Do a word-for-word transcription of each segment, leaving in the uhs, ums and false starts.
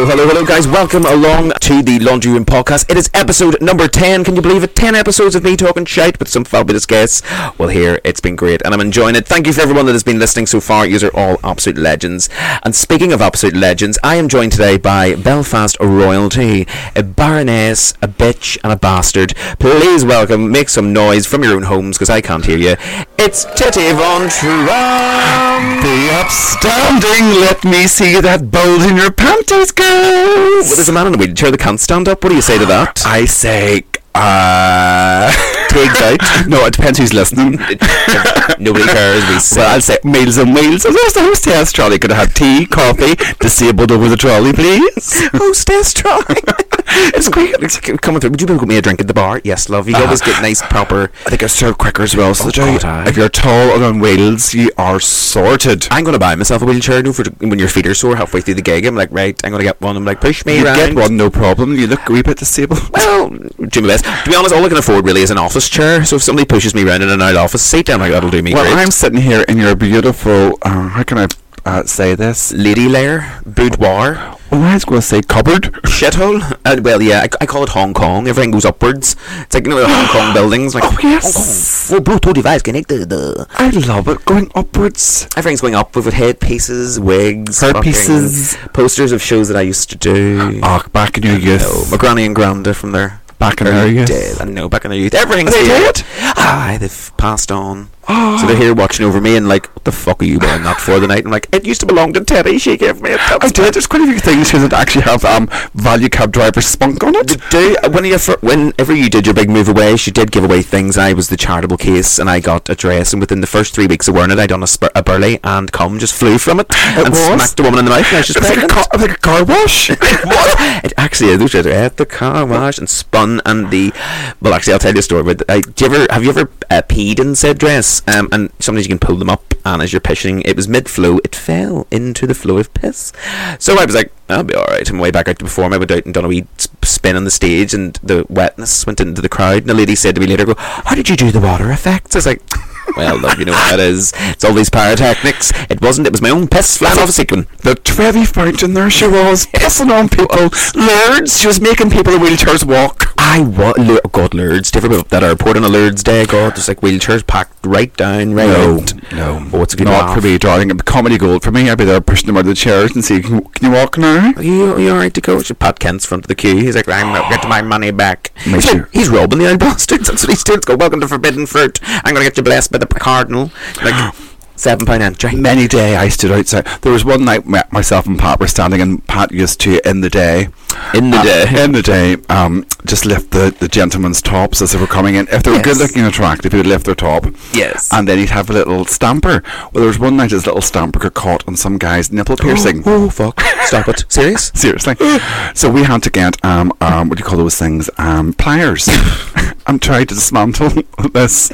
Hello, hello, hello, guys. Welcome along to the Laundry Room Podcast. It is episode number ten. Can you believe it? ten episodes of me talking shite with some fabulous guests. Well, here, it's been great, and I'm enjoying it. Thank you for everyone that has been listening so far. You are all absolute legends. And speaking of absolute legends, I am joined today by Belfast royalty, a baroness, a bitch, and a bastard. Please welcome, make some noise from your own homes, because I can't hear you. It's Titty Von Trapp. Be upstanding. Let me see that bulge in your panties, girls. Well, there's a man in a wheelchair that can't stand up. What do you say to that? I say, uh... Takes out. No, it depends who's listening. Nobody cares. We say. Well, I'll say meals and wheels. And there's the hostess trolley. Could have had tea, coffee, disabled over the trolley, please. Hostess trolley. It's great. It's coming through. Would you get me a drink at the bar? Yes, love. You uh, always get nice, proper. I think I serve quicker as well. So oh, God, I... if you're tall and on wheels, you are sorted. I'm going to buy myself a wheelchair now for when your feet are sore halfway through the gig. I'm like, right, I'm going to get one. I'm like, push me you around. Get one, no problem. You look a wee bit disabled. Well, do my best. To be honest, all I can afford really is an office chair. So if somebody pushes me around in an out office seat, I'm like, that'll do me well, great. I'm sitting here in your beautiful, uh, how can I uh, say this? Lady lair, boudoir. Oh, I was going to say cupboard. Shithole. Uh, well, yeah, I, I call it Hong Kong. Everything goes upwards. It's like, you know, the Hong Kong buildings. Like, oh, yes. Hong Kong. Oh, Bluetooth device connected. I love it. Going upwards. Everything's going up with headpieces, wigs, hairpieces, posters of shows that I used to do. Oh, back in your youth. No, my granny and granda from there. Back in their youth. Dead. I know, back in their youth. Everything's they here. Did? Ah, they've passed on. Oh. So they're here watching over me and like, what the fuck are you wearing that for the night? I'm like, it used to belong to Teddy. She gave me it. I did. There's quite a few things here that actually have um value cab driver spunk on it. Do, when you, whenever you did your big move away, she did give away things. I was the charitable case and I got a dress, and within the first three weeks of wearing it, I done a, spur, a burley, and cum just flew from it, it and was? smacked the woman in the mouth, and I was just it was like a, car, like a car wash. What? It actually is. At the car wash and spun, and the well, actually, I'll tell you a story. But I, do you ever have you ever uh, peed in said dress? Um, and sometimes you can pull them up, and as you're pissing, it was mid-flow, it fell into the flow of piss. So I was like, I'll be alright. I'm way back out to perform. I went out and done a wee spin on the stage, and the wetness went into the crowd, and the lady said to me later, go, how did you do the water effects? I was like, well, love, you know what that is. It's all these pyrotechnics. It wasn't. It was my own piss flying off a sequin. The Trevi fountain there she was, pissing on people. Lourdes, she was making people in wheelchairs walk. I was. Oh, God, Lourdes. Do you ever go up that airport on a Lourdes day? God, there's like wheelchairs packed right down, right no, out. No, oh, it's a good not laugh. for me, darling. It'd be comedy gold for me. I'd be there pushing them out of the chairs and see, can, can you walk now? Are you, are you alright to go? Pat Kent's front of the queue. He's like, I'm going to get my money back. Make he's, sure. like, he's robbing the old bastards. That's what he's doing. Let's go, welcome to Forbidden Fruit. I'm going to get you blessed by the Cardinal. Like, seven pound entry. Many day I stood outside. There was one night myself and Pat were standing, and Pat used to, in the day, in the uh, day, in the day, um, just lift the, the gentlemen's tops as they were coming in. If they were yes. good looking and attractive, he would lift their top. Yes. And then he'd have a little stamper. Well, there was one night his little stamper got caught on some guy's nipple piercing. Oh, oh fuck! Stop it! Serious? Seriously. So we had to get um um what do you call those things um pliers. I'm trying to dismantle this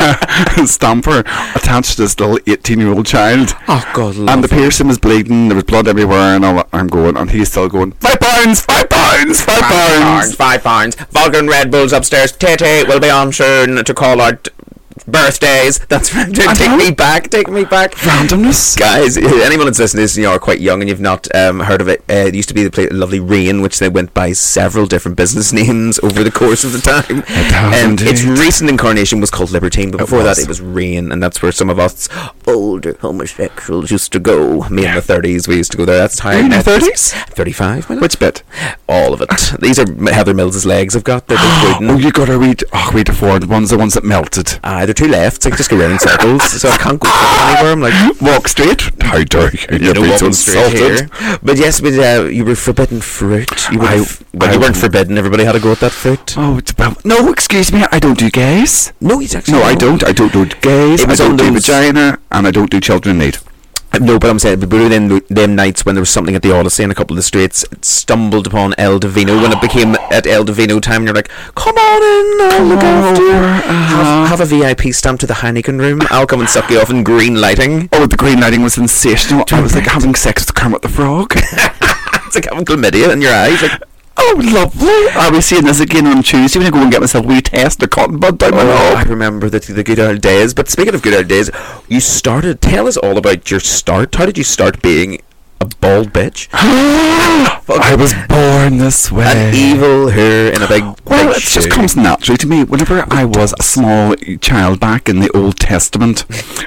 uh, stamper attached to this little eighteen-year-old child. Oh God! And the piercing was bleeding. There was blood everywhere, and all that. I'm going, and he's still going. Five pounds, five pounds, five, five pounds, pounds, five pounds. Vulcan Red Bulls upstairs. Tete will be on soon to call out birthdays. That's right. Take me back. Take me back. Randomness, guys. Anyone that's listening to this, you know, are quite young and you've not um, heard of it. Uh, it used to be the place, lovely Rain, which they went by several different business names over the course of the time. And um, its recent incarnation was called Libertine, but before that it was Rain, and that's where some of us older homosexuals used to go. Me in the thirties, we used to go there. That's how. In the thirties? Thirty-five. Which bit? All of it. These are Heather Mills's legs. I've got. They're both oh, you got to read. Oh, read the forward ones. The ones that melted. Ah, uh, they're two lefts. I just go round in circles, so I can't go anywhere. I'm like, walk straight. How dare you? You know, walking straight here. But yes, but uh, you were forbidden fruit. You, were I, f- well, I, you weren't forbidden. Everybody had to go at that fruit. Oh, it's about. No, excuse me. I don't do gays. No, he's actually. No, no. I don't. I don't do gays. It was I don't on do those vagina, and I don't do children in need. No, but I'm saying, but them, them nights when there was something at the Odyssey and a couple of the streets, it stumbled upon El Divino when it became at El Divino time, and you're like, come on in, I'll look after you. Have, have a V I P stamp to the Heineken room. I'll come and suck you off in green lighting. Oh, the green lighting was sensational. I was like having sex with Kermit the Frog. It's like having chlamydia in your eyes. Like, oh, lovely. I'll be seeing this again on Tuesday when I go and get myself a wee test of cotton bud down my oh, knob. I remember the, the good old days. But speaking of good old days, you started, tell us all about your start. How did you start being a bald bitch? I was born this way. An evil her in a big. Well, big it just shoe. comes naturally to me. Whenever I was a small child back in the Old Testament,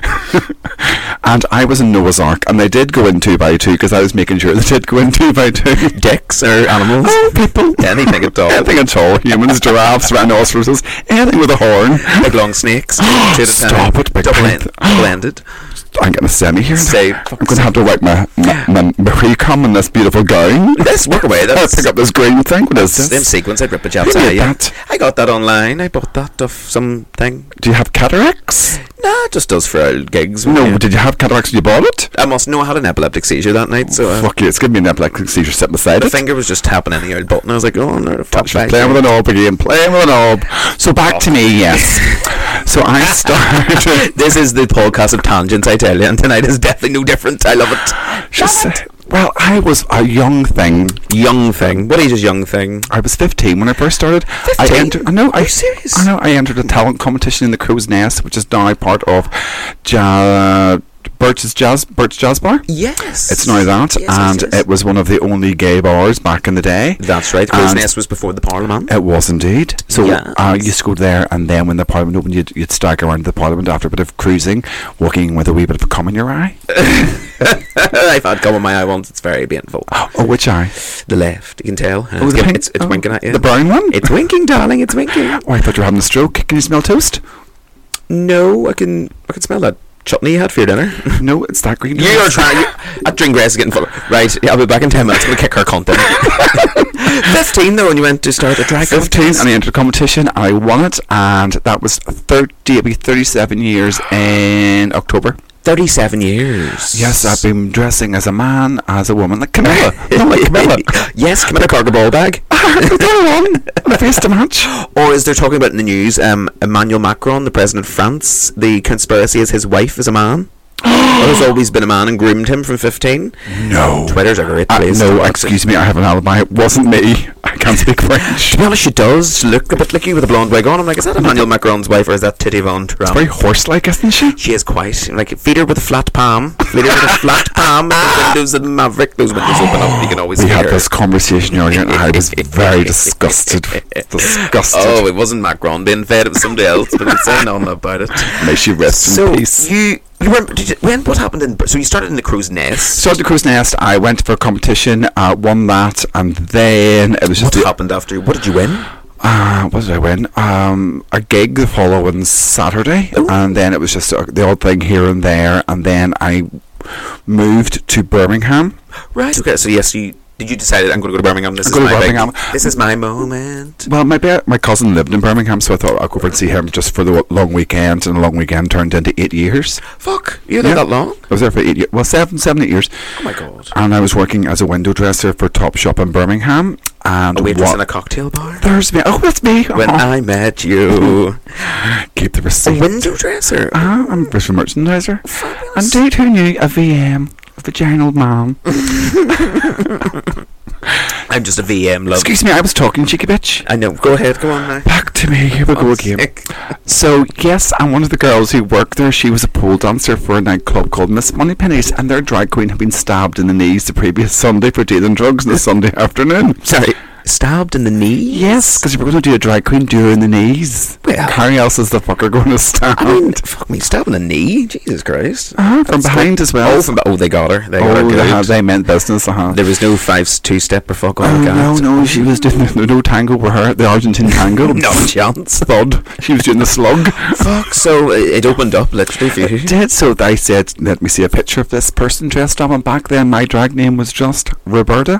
and I was in Noah's Ark, and they did go in two by two because I was making sure they did go in two by two. Dicks or animals? Oh, people. Anything at all. Anything at all. Humans, giraffes, rhinoceroses, anything with a horn. Big long snakes. two at a Stop time. it, big Double mouth. end, double ended. I'm getting a semi here. Say, I'm going to have to wipe my my, my, my pre-cum in this beautiful gown. Let's work away. I'll That's pick up this green thing. What is Same this? sequence. I'd rip a jab Who made yeah. that? I got that online. I bought that off something. Do you have cataracts? Nah, it just does for old gigs. No, Yeah. did you have cataracts when you bought it? I must know I had an epileptic seizure that night, so uh, Fuck you, it's giving me an epileptic seizure sitting beside the it. finger was just tapping any old button. I was like, oh no, the fuck Just back. playing with a knob again, playing with a knob. So back to me, yes. So I started. This is the podcast of tangents, I tell you, and tonight is definitely no different. I love it. Just, uh, well, I was a young thing. Young thing. What age is young thing? I was fifteen when I first started. I fifteen? entered. I know. Are I, you serious? I know. I entered a talent competition in the Crow's Nest, which is now part of ja- Birch's Jazz Birch Jazz Bar. Yes. It's now that, Yes, yes, and yes. it was one of the only gay bars back in the day. That's right. Crow's And Nest was before the Parliament. It was indeed. So Yes. uh, you used to go there, and then when the Parliament opened, you'd, you'd stagger around the Parliament after a bit of cruising, walking with a wee bit of cum in your eye. I've had cum in my eye once. It's very painful. Oh, which eye? The left, you can tell. Oh, the it's, pink- it's, it's oh, winking at you. The brown one? It's winking, darling. It's winking. Oh, I thought you were having a stroke. Can you smell toast? No, I can. I can smell that chutney you had for your dinner. No, it's that green. You are trying. You, that drink grass is getting full. Right, yeah, I'll be back in ten minutes. I'm gonna kick her cunt in. Fifteen though, when you went to start the drag fifteen, contest. and I entered a competition, and I won it, and that was thirty. It'll be thirty-seven years in October. Thirty-seven years. Yes, I've been dressing as a man, as a woman, like Camilla. No, like Camilla. Yes, Camilla Carter ball bag. That one, the face to match. Or is there talking about in the news? Um, Emmanuel Macron, the president of France, the conspiracy is his wife is a man. Or has always been a man and groomed him from fifteen. No. Twitter's a great Uh, place. no, to watch excuse me, I have an alibi. It wasn't me. I can't speak French. To be honest, she does look a bit like you with a blonde wig on. I'm like, is that Emmanuel Macron's wife or is that Titty Von Trump? Very horse-like, isn't she? She is quite like feed her with a flat palm. Feed her with a flat palm. The windows of the Maverick. Those windows open up. You can always We hear had her. this conversation earlier, and I was very disgusted. Disgusted. Oh, it wasn't Macron being fed. It was somebody else. But we'll say nothing about it. May she rest So in peace. you you remember did you, when what happened in so you started in the Crow's Nest. Started the Crow's Nest. I went for a competition, uh, won that, and then it was What just the- happened after? What did you win? Uh, what did I win? Um, a gig the following Saturday, Ooh. and then it was just uh, the odd thing here and there, and then I moved to Birmingham. Right. Okay. So yes, you did you decide I'm going to go to Birmingham? This I'm is going to my big- Birmingham. this is my moment. Well, my be- my cousin lived in Birmingham, so I thought I'd go over and see him just for the w- long weekend, and the long weekend turned into eight years. Fuck, you were there Yeah. that long? I was there for eight years. Well, seven, seven, eight years. Oh my god. And I was working as a window dresser for Topshop in Birmingham. And A waitress what- in a cocktail bar. There's me. Oh, that's me. When Oh. I met you. Keep the A receipt. window dresser. Ah, I'm a British merchandiser. Fabulous. Indeed, who knew a V M, a vaginal man? I'm just a V M love. Excuse me, I was talking, cheeky bitch. I know. Go ahead. Come on now. Back to me. Here we go Fuck's again. sake. So yes, and one of the girls who worked there, she was a pole dancer for a nightclub called Miss Moneypennies, and their drag queen had been stabbed in the knees the previous Sunday for dealing drugs on the Sunday afternoon. Sorry. Stabbed in the knee? Yes, because you were going to do a drag queen during the knees. Well- How else is the fucker going to stand? I mean, fuck me, stabbing the knee? Jesus Christ. uh-huh, from That's behind like- as well. Oh, from, oh, they got her. They got her Oh, good. they, had, they meant business, uh-huh. There was no five two step or fuck all Oh, like no, that. no, she was doing the no tango with her, the Argentine tango. No chance. Thud. She was doing the slug. Fuck, so uh, it opened up literally for you. It did, so I said, let me see a picture of this person dressed up, and back then my drag name was just Roberta.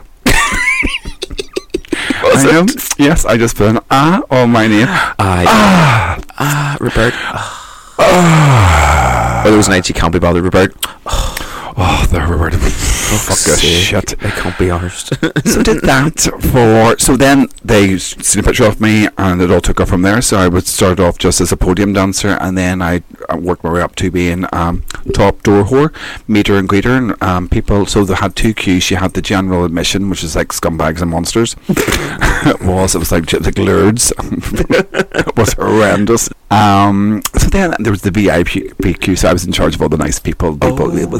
Was I know. it? Yes, I just put an ah on my name. I, Ah. ah, Robert. Ah. Ah. Oh, those nights you can't be bothered, Robert. Oh, the Roberta. Oh, fuck this shit. I can't be arsed. So did that for so then they s- seen a picture of me, and it all took off from there. So I would start off just as a podium dancer, and then I uh, worked my way up to being um, top door whore, meter and greeter, and um, people. So they had two queues. You had the general admission, which is like scumbags and monsters. It was. It was like like lurds. It was horrendous. Um, so then there was the V I P queue. So I was in charge of all the nice people, people Oh. with money.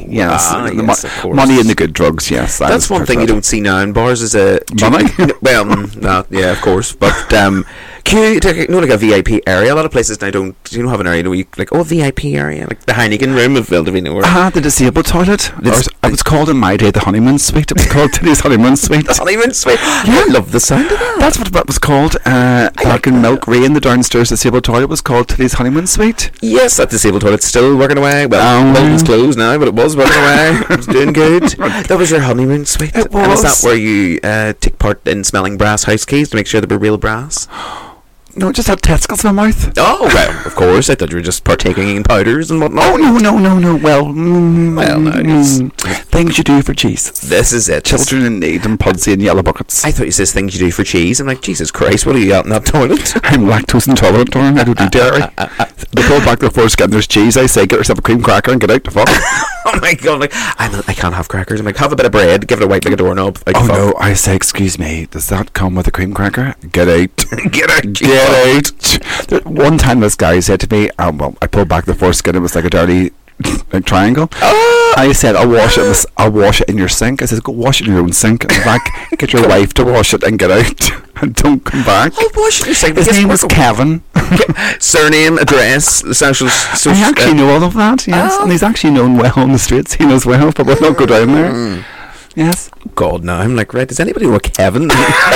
Yes, Ah, the yes, mo- of course. money and the good drugs. Yes, I That's was one thing you that. don't see now in bars is a Money? well, mm, no, yeah, of course, but um, can you take, you know, like a V I P area? A lot of places now don't, you don't have an area where you like, oh, V I P area, like the Heineken room of Vildavino. Or Ah, the disabled toilet. Or It's- it was called in my day the honeymoon suite. It was called Tilly's honeymoon suite. the honeymoon suite. I love the sound of that. That's what it was called. Uh, back in Milk Rain, the downstairs disabled toilet was called Tilly's honeymoon suite. Yes, that disabled toilet's still working away. Well, Um, well, it's closed now, but it was working away. It was doing good. That was your honeymoon suite. It And is was. that where you uh, take part in smelling brass house keys to make sure they were real brass? No, it just had testicles in my mouth. Oh, well, of course. I thought you were just partaking in powders and whatnot. Oh no no no no! Well, mm, Well, no, it's- mm, things you do for Jesus. This is it. Children in need and pudsey and yellow buckets. I thought you said things you do for cheese. I'm like, Jesus Christ, what are you out in that toilet? I'm lactose intolerant, darling. I don't do dairy. They pull back the first get there's cheese. I say, get yourself a cream cracker and get out the fuck. Oh my God, like, I'm, I can't have crackers. I'm like, have a bit of bread, give it a wipe like a doorknob. Out Oh the no! I say, excuse me. Does that come with a cream cracker? Get out. fuck. Get out. Get out. There- One time, this guy said to me, um, "Well, I pulled back the foreskin. It was like a dirty, like triangle." Oh, I said, "I'll wash it. In this, I'll wash it in your sink." I said, "Go wash it in your own sink. In fact, get your wife to wash it and get out and don't come back." oh, wash your sink. His Yes, name was work- Kevin. Surname, address, social. social I actually uh, know all of that. Yes, Oh. and he's actually known well on the streets. He knows well, but we'll not go down there. Mm. Yes. God, no. I'm like, right, does anybody know a Kevin?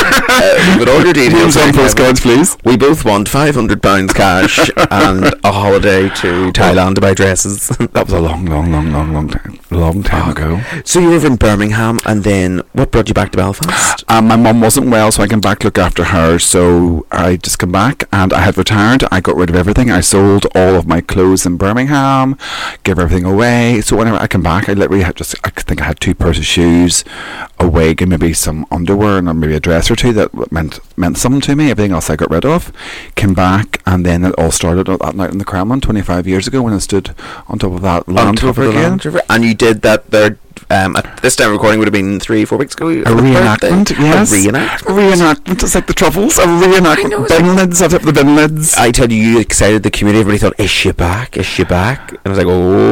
uh, with all your details Names on on Kevin. postcards, please. We both want five hundred pounds cash and a holiday to Thailand to buy dresses. That was a long, long, long, long, long time, long time ago. So you were in Birmingham, and then what brought you back to Belfast? Um, my mum wasn't well, so I came back to look after her. So I just came back, and I had retired. I got rid of everything. I sold all of my clothes in Birmingham, gave everything away. So whenever I came back, I literally had just, I think I had two pairs of shoes, a wig, and maybe some underwear, and maybe a dress or two that meant meant something to me. Everything else I got rid of. Came back, and then it all started that night in the Kremlin twenty-five years ago when I stood on top of that On Land top of Rover the again. Land Rover. And you did that there. Um, at this time of recording would have been three, four weeks ago. A reenactment, yes. A reenactment. A reenactment. It's like the Troubles. A reenactment. know, it's Bin lids. I've the bin lids. I tell you, you excited the community. Everybody thought, "Is she back? Is she back?" And I was like,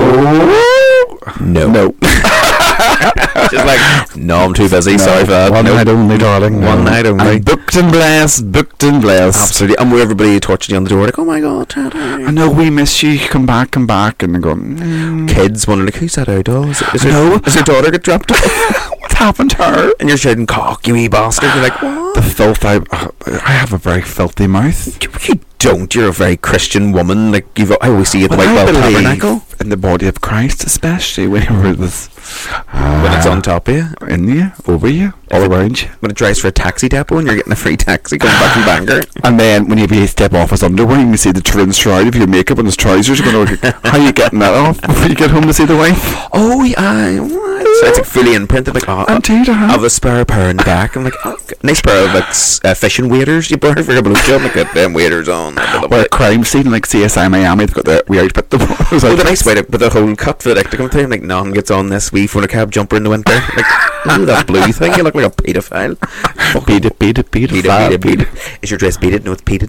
"Oh, no, No. She's like, "No, I'm too busy. Sorry for that." One Nope. night only, darling. One No. night only. I'm booked and blessed. Booked and blessed. Absolutely. And where everybody tortured you on the door, like, "Oh my God, I know we miss you. Come back, come back. And they're going, mm, kids wondering, like, who's that out of? Is, is, No. her, is her daughter get dropped off?" what happened to her? And you're shouting, "Cock, you wee bastard!" You're like, "What?" The filth. I, uh, I have a very filthy mouth. You, you don't. You're a very Christian woman. Like you've, I always see you at the But I Whitewell believe Tabernacle in the body of Christ, especially whenever it was uh, when it's on top of you. in you, over you, all around you. When it drives for a taxi depot and you're getting a free taxi coming back from Bangor. And then when you step off his underwear, you can see the trim shroud of your makeup and his trousers. You're going to how are you getting that off before you get home to see the wife? Oh yeah, what? So it's like fully imprinted. Like, oh, Indeed, I I have. have a spare pair in the back. I'm like, oh, g- nice pair of like s- uh, fishing waders you bought for a blue job. Like, get them waders on. Or a crime scene like C S I Miami. They've got the we outfit them. It was Oh, like, the nice way to put the whole cut for the deck to come through. I'm like, none gets on this wee phone cab jumper in the winter. Like, ooh, that blue thing. You look like a paedophile. beat it, beat it, beat it, Beat it, beat it, beat it. Is your dress beaded? No, it's beaded.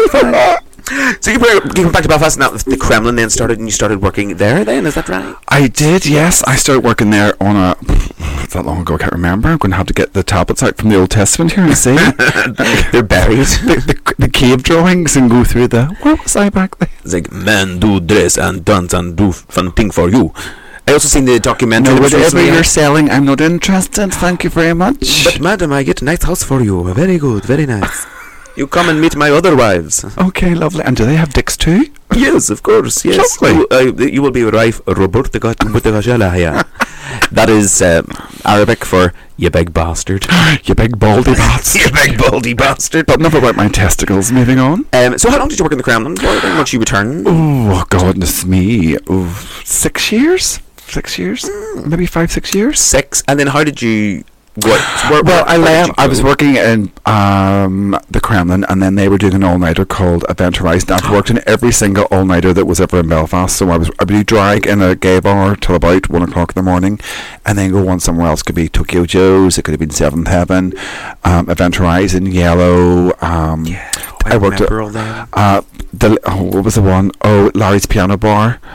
So you were- you went back to Belfast, and that the Kremlin then started, and you started working there. Then is that right? I did, yes. I started working there on a. It's that long ago, I can't remember. I'm going to have to get the tablets out from the Old Testament here and see. They're buried. the, the, the cave drawings and go through the. Where was I back then? It's like men do dress and dance and do fun thing for you. I also seen the documentary. No, that was whatever recently you're out. selling, I'm not interested. Thank you very much. But madam, I get a nice house for you. Very good, very nice. You come and meet my other wives. Okay, lovely. And do they have dicks too? Yes, of course. Yes, Lovely. You, uh, you will be your wife, Roberta Gajala. That is um, Arabic for "you big bastard." You big baldy bats. You big baldy bastard. But enough about my testicles. Moving on. Um, so how long did you work in the Kremlin for? Then once you returned? Oh, goodness me. Oh, six years? Six years? Maybe five, six years? Six. And then how did you? What? Where, Well, where- I where did left. you I was go? working in um, the Kremlin, and then they were doing an all-nighter called Event Horizon. I've worked in every single all-nighter that was ever in Belfast. So I was I would do drag in a gay bar till about one o'clock in the morning, and then go on somewhere else. Could be Tokyo Joe's. It could have been Seventh Heaven, um, Event Horizon, Yellow. Um, Yeah, I worked at remember all that. uh, the oh, what was the one? Oh, Larry's Piano Bar.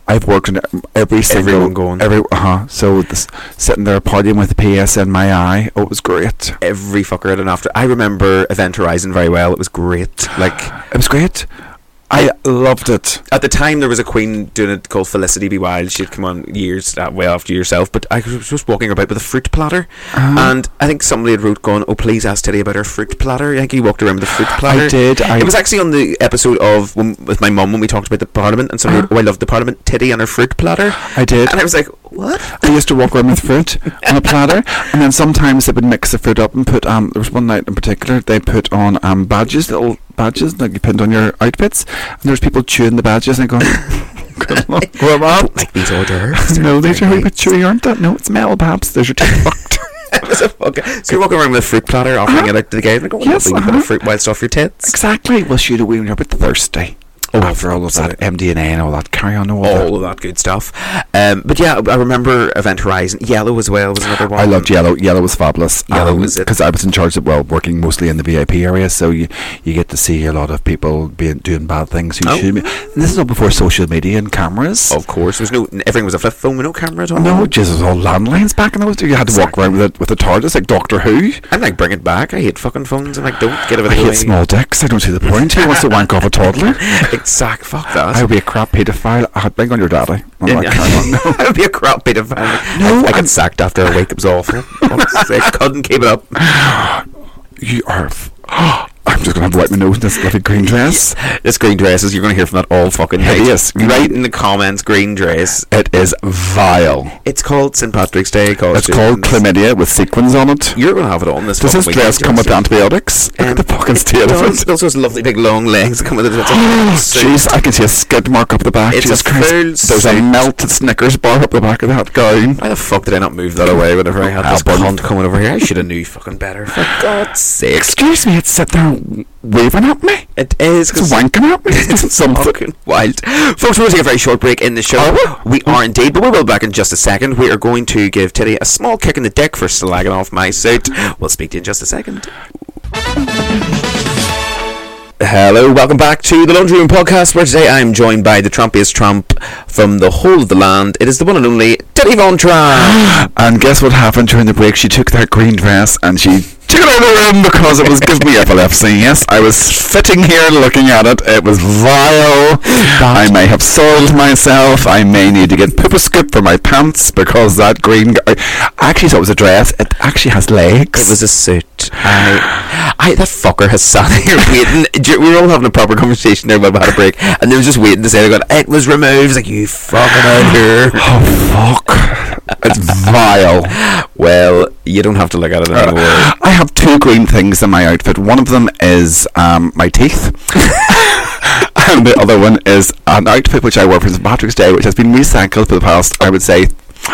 I've worked in every single Everyone going. every uh huh. So this, sitting there partying with the P S in my eye. Oh, it was great. Every fucker had an after. I remember Event Horizon very well. It was great. Like, It was great. I loved it. at the time, there was a queen doing it called Felicity B. Wilde. She'd come on years that way after yourself. But I was just walking about with a fruit platter, Uh-huh. and I think somebody had wrote, "Going, oh please ask Teddy about her fruit platter." I think he walked around with a fruit platter. I did. I It was actually on the episode of when, with my mum when we talked about the Parliament, and somebody, Uh-huh. oh, I love the Parliament. Teddy and her fruit platter. I did. And I was like, what? I used to walk around with fruit on a platter, and then sometimes they would mix the fruit up and put um. There was one night in particular they put on um badges, little badges that you pinned on your outfits, and there was people chewing the badges and going, "Good luck, warm up." Like these hors d'oeuvres. No, these are a wee bit chewy, aren't they? No, it's Mel, perhaps. There's your teeth fucked. It was a fucking- so you're walking around with a fruit platter, offering Uh-huh. it out to the guys, like, oh, Yes, lovely, a bit uh-huh. of fruit whilst off your tits. Exactly. Well, shoot away when you're a bit thirsty. Oh, After all of that M D N A and all that, carry on all that. All of that good stuff. Um, but yeah, I remember Event Horizon. Yellow as well was another one. I loved Yellow. Yellow was fabulous. Yellow was it. Because I was in charge of, well, working mostly in the V I P area, so you you get to see a lot of people being doing bad things. Who Oh. shouldn't be. And this is all before social media and cameras. Of course, there was no. Everything was a flip phone with no camera at all. No, Jesus, all landlines back in those days. You had to walk Exactly. around with a, with a TARDIS like Doctor Who. I'm like, bring it back. I hate fucking phones. I'm like, don't get it out I of the way. hate small dicks. I don't see the point. Who wants to wank off a toddler? Exact. Fuck that. I would be a crap paedophile. I'd bang on your daddy. I'm Yeah, not yeah. carrying on. No. I would be a crap bit of. No, No, I, I I'm- got sacked after a week. It was awful. I couldn't keep it up. You are. F- I'm just gonna have to wipe my nose in this lovely green dress. This green dress is you're going to hear from that all fucking night. Hideous. Right in the comments, green dress. It is vile. It's called Saint Patrick's Day. Costumes. It's called chlamydia with sequins on it. You're going to have it on this. Does fucking this dress weekend, come with Jesse. antibiotics? Look Um, at the fucking state It of does. it. It also has lovely big long legs that come with it. It's a Jeez, I can see a skid mark up the back. It's Jesus a Christ. full There's a suit. melted Snickers bar up the back of that gown. Why the fuck did I not move that away whenever I had this Ah, cunt coming over here? I should have knew fucking better. For God's sake. Excuse me, it's sitting there waving at me. It is. It's wanking at me. It's something. Fucking wild. Folks, we're going to take a very short break in the show. Are We are indeed, but we will be back in just a second. We are going to give Teddy a small kick in the dick for slagging off my suit. We'll speak to you in just a second. Hello, welcome back to the Laundry Room Podcast, where today I'm joined by the Trumpiest Trump from the whole of the land. It is the one and only Teddy Von Trump. And guess what happened during the break? She took that green dress and she took it out of the room because it was giving me epilepsy. Yes, I was sitting here looking at it. It was vile. I may have soiled myself. I may need to get pooper scoop for my pants because that green... G- I actually thought it was a dress. It actually has legs. It was a suit. I, I, that fucker has sat here waiting. We were all having a proper conversation there about a break, and they were just waiting to say, "They got it was removed." It's like, you fucking out here. Oh, fuck. It's vile. Well, you don't have to look at it anymore. Uh, I have two green things in my outfit. One of them is um, my teeth. And the other one is an outfit which I wore for Saint Patrick's Day, which has been recycled for the past, I would say,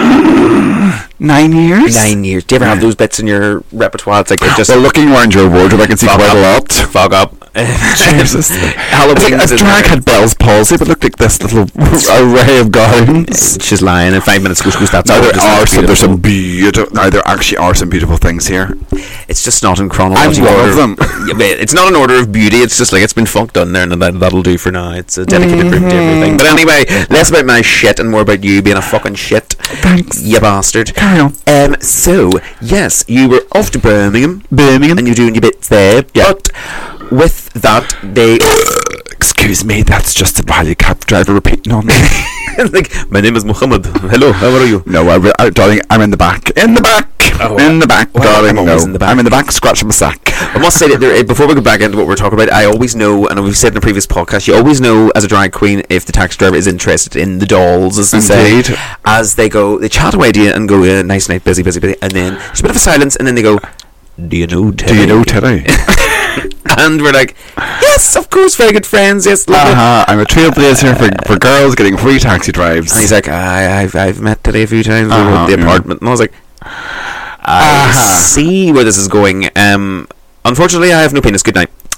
nine years. Nine years. Do you ever have those bits in your repertoire? It's like it just Well, looking around your wardrobe, I can see Fog quite up. a lot. fog up. Jesus. Halloween. It's like if drag had Bell's palsy, but looked like this little array of gowns. She's lying. In five minutes, goose goose. That's Now all. there Just are looks some, there's beautiful. some beautiful. Now there actually are some beautiful things here. It's just not in I'm chronological one order. of them. Yeah, but it's not an order of beauty. It's just like it's been funked on there, and that, that'll do for now. It's a dedicated group to everything. But anyway, less about my shit and more about you being a fucking shit. Thanks. You bastard. Carry on. Um. So yes, you were off to Birmingham, Birmingham. and you're doing your bits there. Yeah. But with that, they Excuse me, that's just the Valley cab driver repeating on me. like, my name is Muhammad. Hello, how are you? No, I, I, darling, I'm in the back. In the back. Oh, in the back, well, darling. I'm always no. in the back. I'm in the back scratching my sack. I must say that there, before we go back into what we're talking about, I always know, and we've said in a previous podcast, you always know as a drag queen if the taxi driver is interested in the dolls, as they say. Indeed. As they go, they chat away to you and go, yeah, nice night, busy, busy, busy, and then there's a bit of a silence, and then they go, do you know Teddy? Do you know Teddy? And we're like, yes, of course, very good friends, yes, love it. Uh-huh. I'm a trailblazer for, for girls getting free taxi drives. And he's like, I, I've, I've met Teddy a few times over Uh-huh, at the yeah. apartment, and I was like, I Uh-huh. see where this is going. Um, unfortunately, I have no penis. Good night.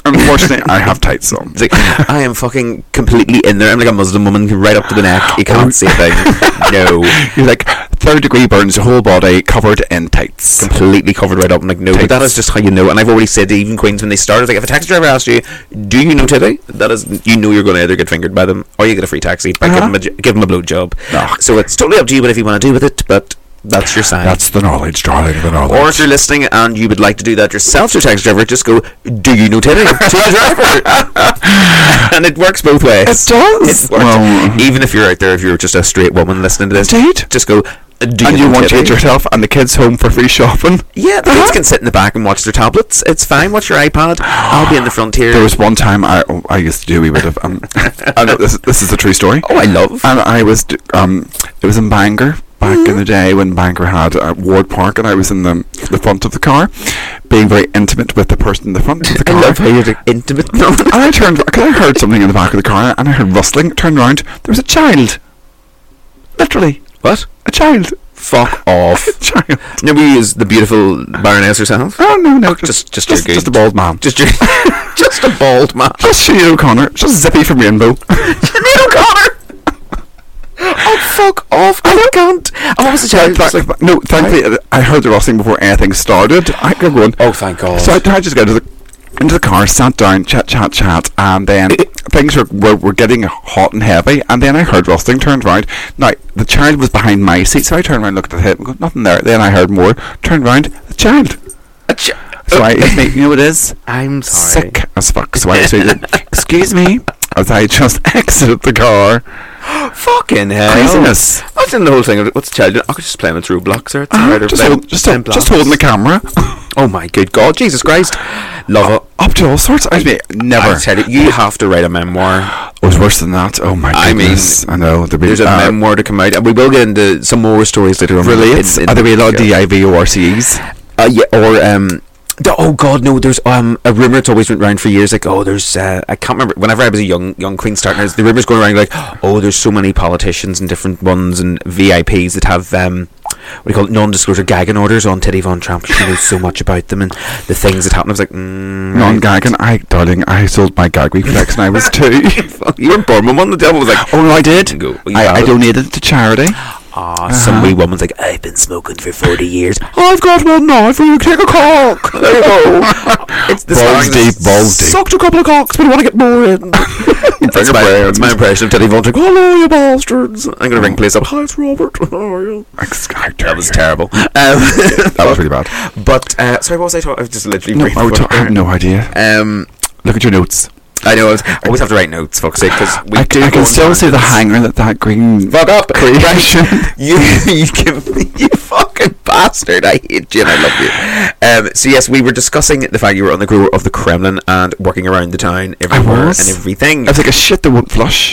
Unfortunately, I have tights on. It's like, I am fucking completely in there. I'm like a Muslim woman right up to the neck. You can't see a thing. No. You're like, third degree burns your whole body, covered in tights. Completely covered right up. I'm like, no, but that is just how you know. And I've already said to even Queens when they started, like, if a taxi driver asks you, do you know Titty? That is, you know you're going to either get fingered by them or you get a free taxi by Uh-huh. give them a, j- give them a blow job. Oh. So it's totally up to you whatever you want to do with it, but that's your sign. That's the knowledge, darling, the knowledge. Or if you're listening and you would like to do that yourself to a taxi driver, just go, do you know Titty? To the driver. And it works both ways. It does. It works. Well, Even if you're out there, if you're just a straight woman listening to this, indeed. just go, do And you, you know want to Titty? get yourself and the kids home for free shopping. Yeah, the Uh-huh. kids can sit in the back and watch their tablets. It's fine. Watch your iPad. I'll be in the front here. There was one time I I used to do a wee bit of um. I know this this is a true story. Oh, I love. And I was d- um. It was in Bangor back in the day when Bangor had uh, Ward Park, and I was in the the front of the car, being very intimate with the person in the front of the I car. love how you're intimate. And I turned, because I heard something in the back of the car, and I heard rustling. Turned around, there was a child. Literally, What? a child. Fuck off. A child. Nobody is the beautiful Baroness herself. Oh no, no, Just, just, just, your just a good- bald man. Just your, just a bald man. Just Sinead O'Connor. Just Zippy from Rainbow. Sinead O'Connor. Oh, fuck off! I can't. Oh, what was the child? Th- th- no, thankfully I heard the rustling before anything started. I got going. Oh, thank God. So I, I just got into the into the car, sat down, chat, chat, chat, and then things were, were were getting hot and heavy. And then I heard rustling. Turned round. Now the child was behind my seat, so I turned around, looked at him, and go, nothing there. Then I heard more. Turned round, the child. A chi- So I, it's me, you know what it is? I'm sorry. Sick as fuck. So I said, excuse me, as I just exited the car. Fucking hell. Craziness. What's in the whole thing? What's the child doing? I could just play him through blocks or it's Uh-huh, right, or just, play- hold, just, playing hold, just blocks. holding the camera. Oh my good God, Jesus Christ. Love it. Up to all sorts. I mean, never. I tell you, you have to write a memoir. It was worse than that. Oh my I mean, goodness. I know. There'll be, There's a uh, memoir to come out, and we will get into some more stories later on. relates. In- in- Are there be a lot of D I V O R C Es? Uh, yeah, or um, the, oh God, no. There's um a rumor that's always went around for years. Like, oh, there's uh, I can't remember. Whenever I was a young young Queen starting, there's the rumors going around like, oh, there's so many politicians and different ones and V I Ps that have um. What do you call it? Non-disclosure gagging orders on Titty Von Tramp. She knows so much about them and the things that happen. I was like, mm, Non-gagging. I, darling, I sold my gag reflex when I was two. you were born with one. The devil was like, Oh no, I did. Go, you I, have I it. donated to charity. ah, some wee woman's like, I've been smoking for forty years. I've got one now for you to take a cock. There you go. It's the Balls song deep, that's- balls deep. Sucked a couple of cocks, but I want to get more in. That's my, that's my impression of Teddy Von Tramp. Hello, you bastards. I'm going to ring place up. Hi, it's Robert. How are you? That was terrible. Um, That was really bad. But, uh, sorry, what was I talking? I was just literally... No, brain I, would farted ta- I have no idea. there. Um, Look at your notes. I know, I was- I always have to write notes, fuck's sake, because we I, do I go can on still see the tangents. hanger that that green Fuck up. creation. you, you give me, you fucking bastard. I hate you and I love you. Um, so yes, we were discussing the fact you were on the grower of the Kremlin and working around the town everywhere was. and everything. I was like a shit that won't flush.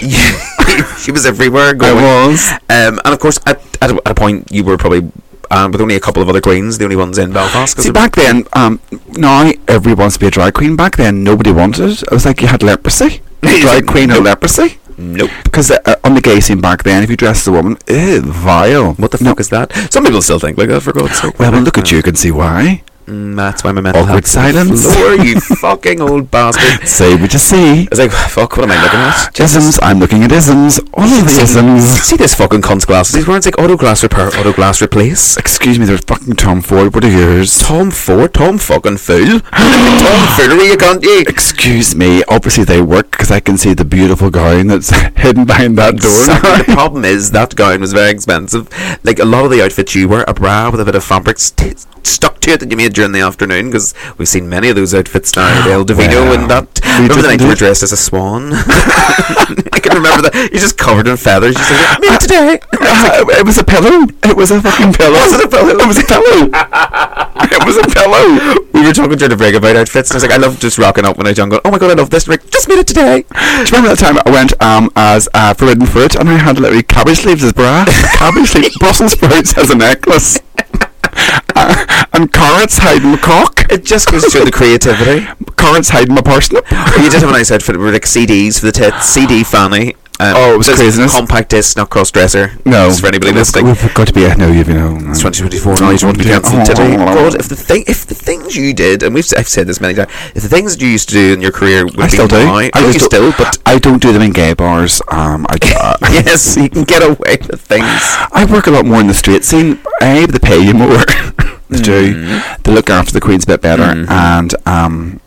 She was everywhere I going. was. Um, and of course, at, at, a, at a point, you were probably um, with only a couple of other queens, the only ones in Belfast. 'cause See, of- back then, um, now everybody wants to be a drag queen. Back then, nobody wanted it. It was like you had leprosy. Drag queen had leprosy. Nope. Because uh, on the gay scene back then, if you dressed as a woman, ew, vile. What the No. fuck is that? Some people still think like that, for God's sake. Well, well, look at you, can see why. Mm, that's why my mental Awkward health is on the silence. floor, you fucking old bastard. Say what you see. I was like, fuck, what am I looking at? Isms, I'm looking at isms. All of the See- isms. See this fucking cunt's glasses? He's wearing like auto glass repair, auto glass replace. Excuse me, there's fucking Tom Ford. What are yours? Tom Ford, Tom fucking fool. Tom foolery, you can't you? Excuse me, obviously they work because I can see the beautiful gown that's hidden behind that door. Exactly. The problem is that gown was very expensive. Like a lot of the outfits you wear, a bra with a bit of fabric st- stuck to it that you made during the afternoon, because we've seen many of those outfits now. The El Divino Well, and that. we Remember the didn't night you do- were dressed as a swan? I can remember that. You're just covered in feathers. You're like, me today. Uh, it was a pillow. It was a fucking pillow. Was it a pillow? It was a pillow. It was a pillow. We were talking during the break about outfits, and I was like, I love just rocking up when I was young, going, oh my god, I love this. And I'm like, just made it today. Do you remember that time I went um as uh, Forbidden Fruit and I had literally cabbage leaves as bra, cabbage leaves, Brussels sprouts as a necklace, uh, and carrots hiding my cock, It just goes to show the creativity. carrots hiding my parsnip. You did have a nice outfit with like C Ds for the tits, C D fanny, Um, Oh, it was this craziness. Compact disc, not cross dresser. No, Just for anybody we've, listening. we've got to be. No, you've you know. It's twenty twenty-four now. You don't want to be cancelled today. God, if the thing, if the things you did, and we've I've said this many times, if the things that you used to do in your career would I be still do. now, I I know you just still, but I don't do them in gay bars. Um, I uh, yes, you can get away with things. I work a lot more in the street scene. A, they pay you more. They do. They look after the queens a bit better, Mhm. and um,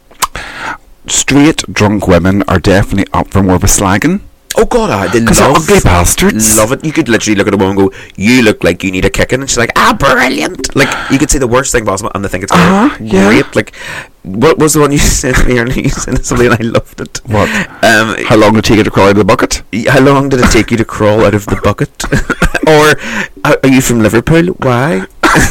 straight drunk women are definitely up for more of a slagging. Oh God, I they Because they're love ugly bastards. love it. You could literally look at a woman and go, "You look like you need a kicking," and she's like, "Ah, brilliant!" Like you could say the worst thing possible, and they think it's Uh-huh, great. yeah. great. Like, what was the one you said to me earlier? You said something, and I loved it. What? Um, How long did it take you to crawl out of the bucket? how long did it take you to crawl out of the bucket? Or are are you from Liverpool? Why?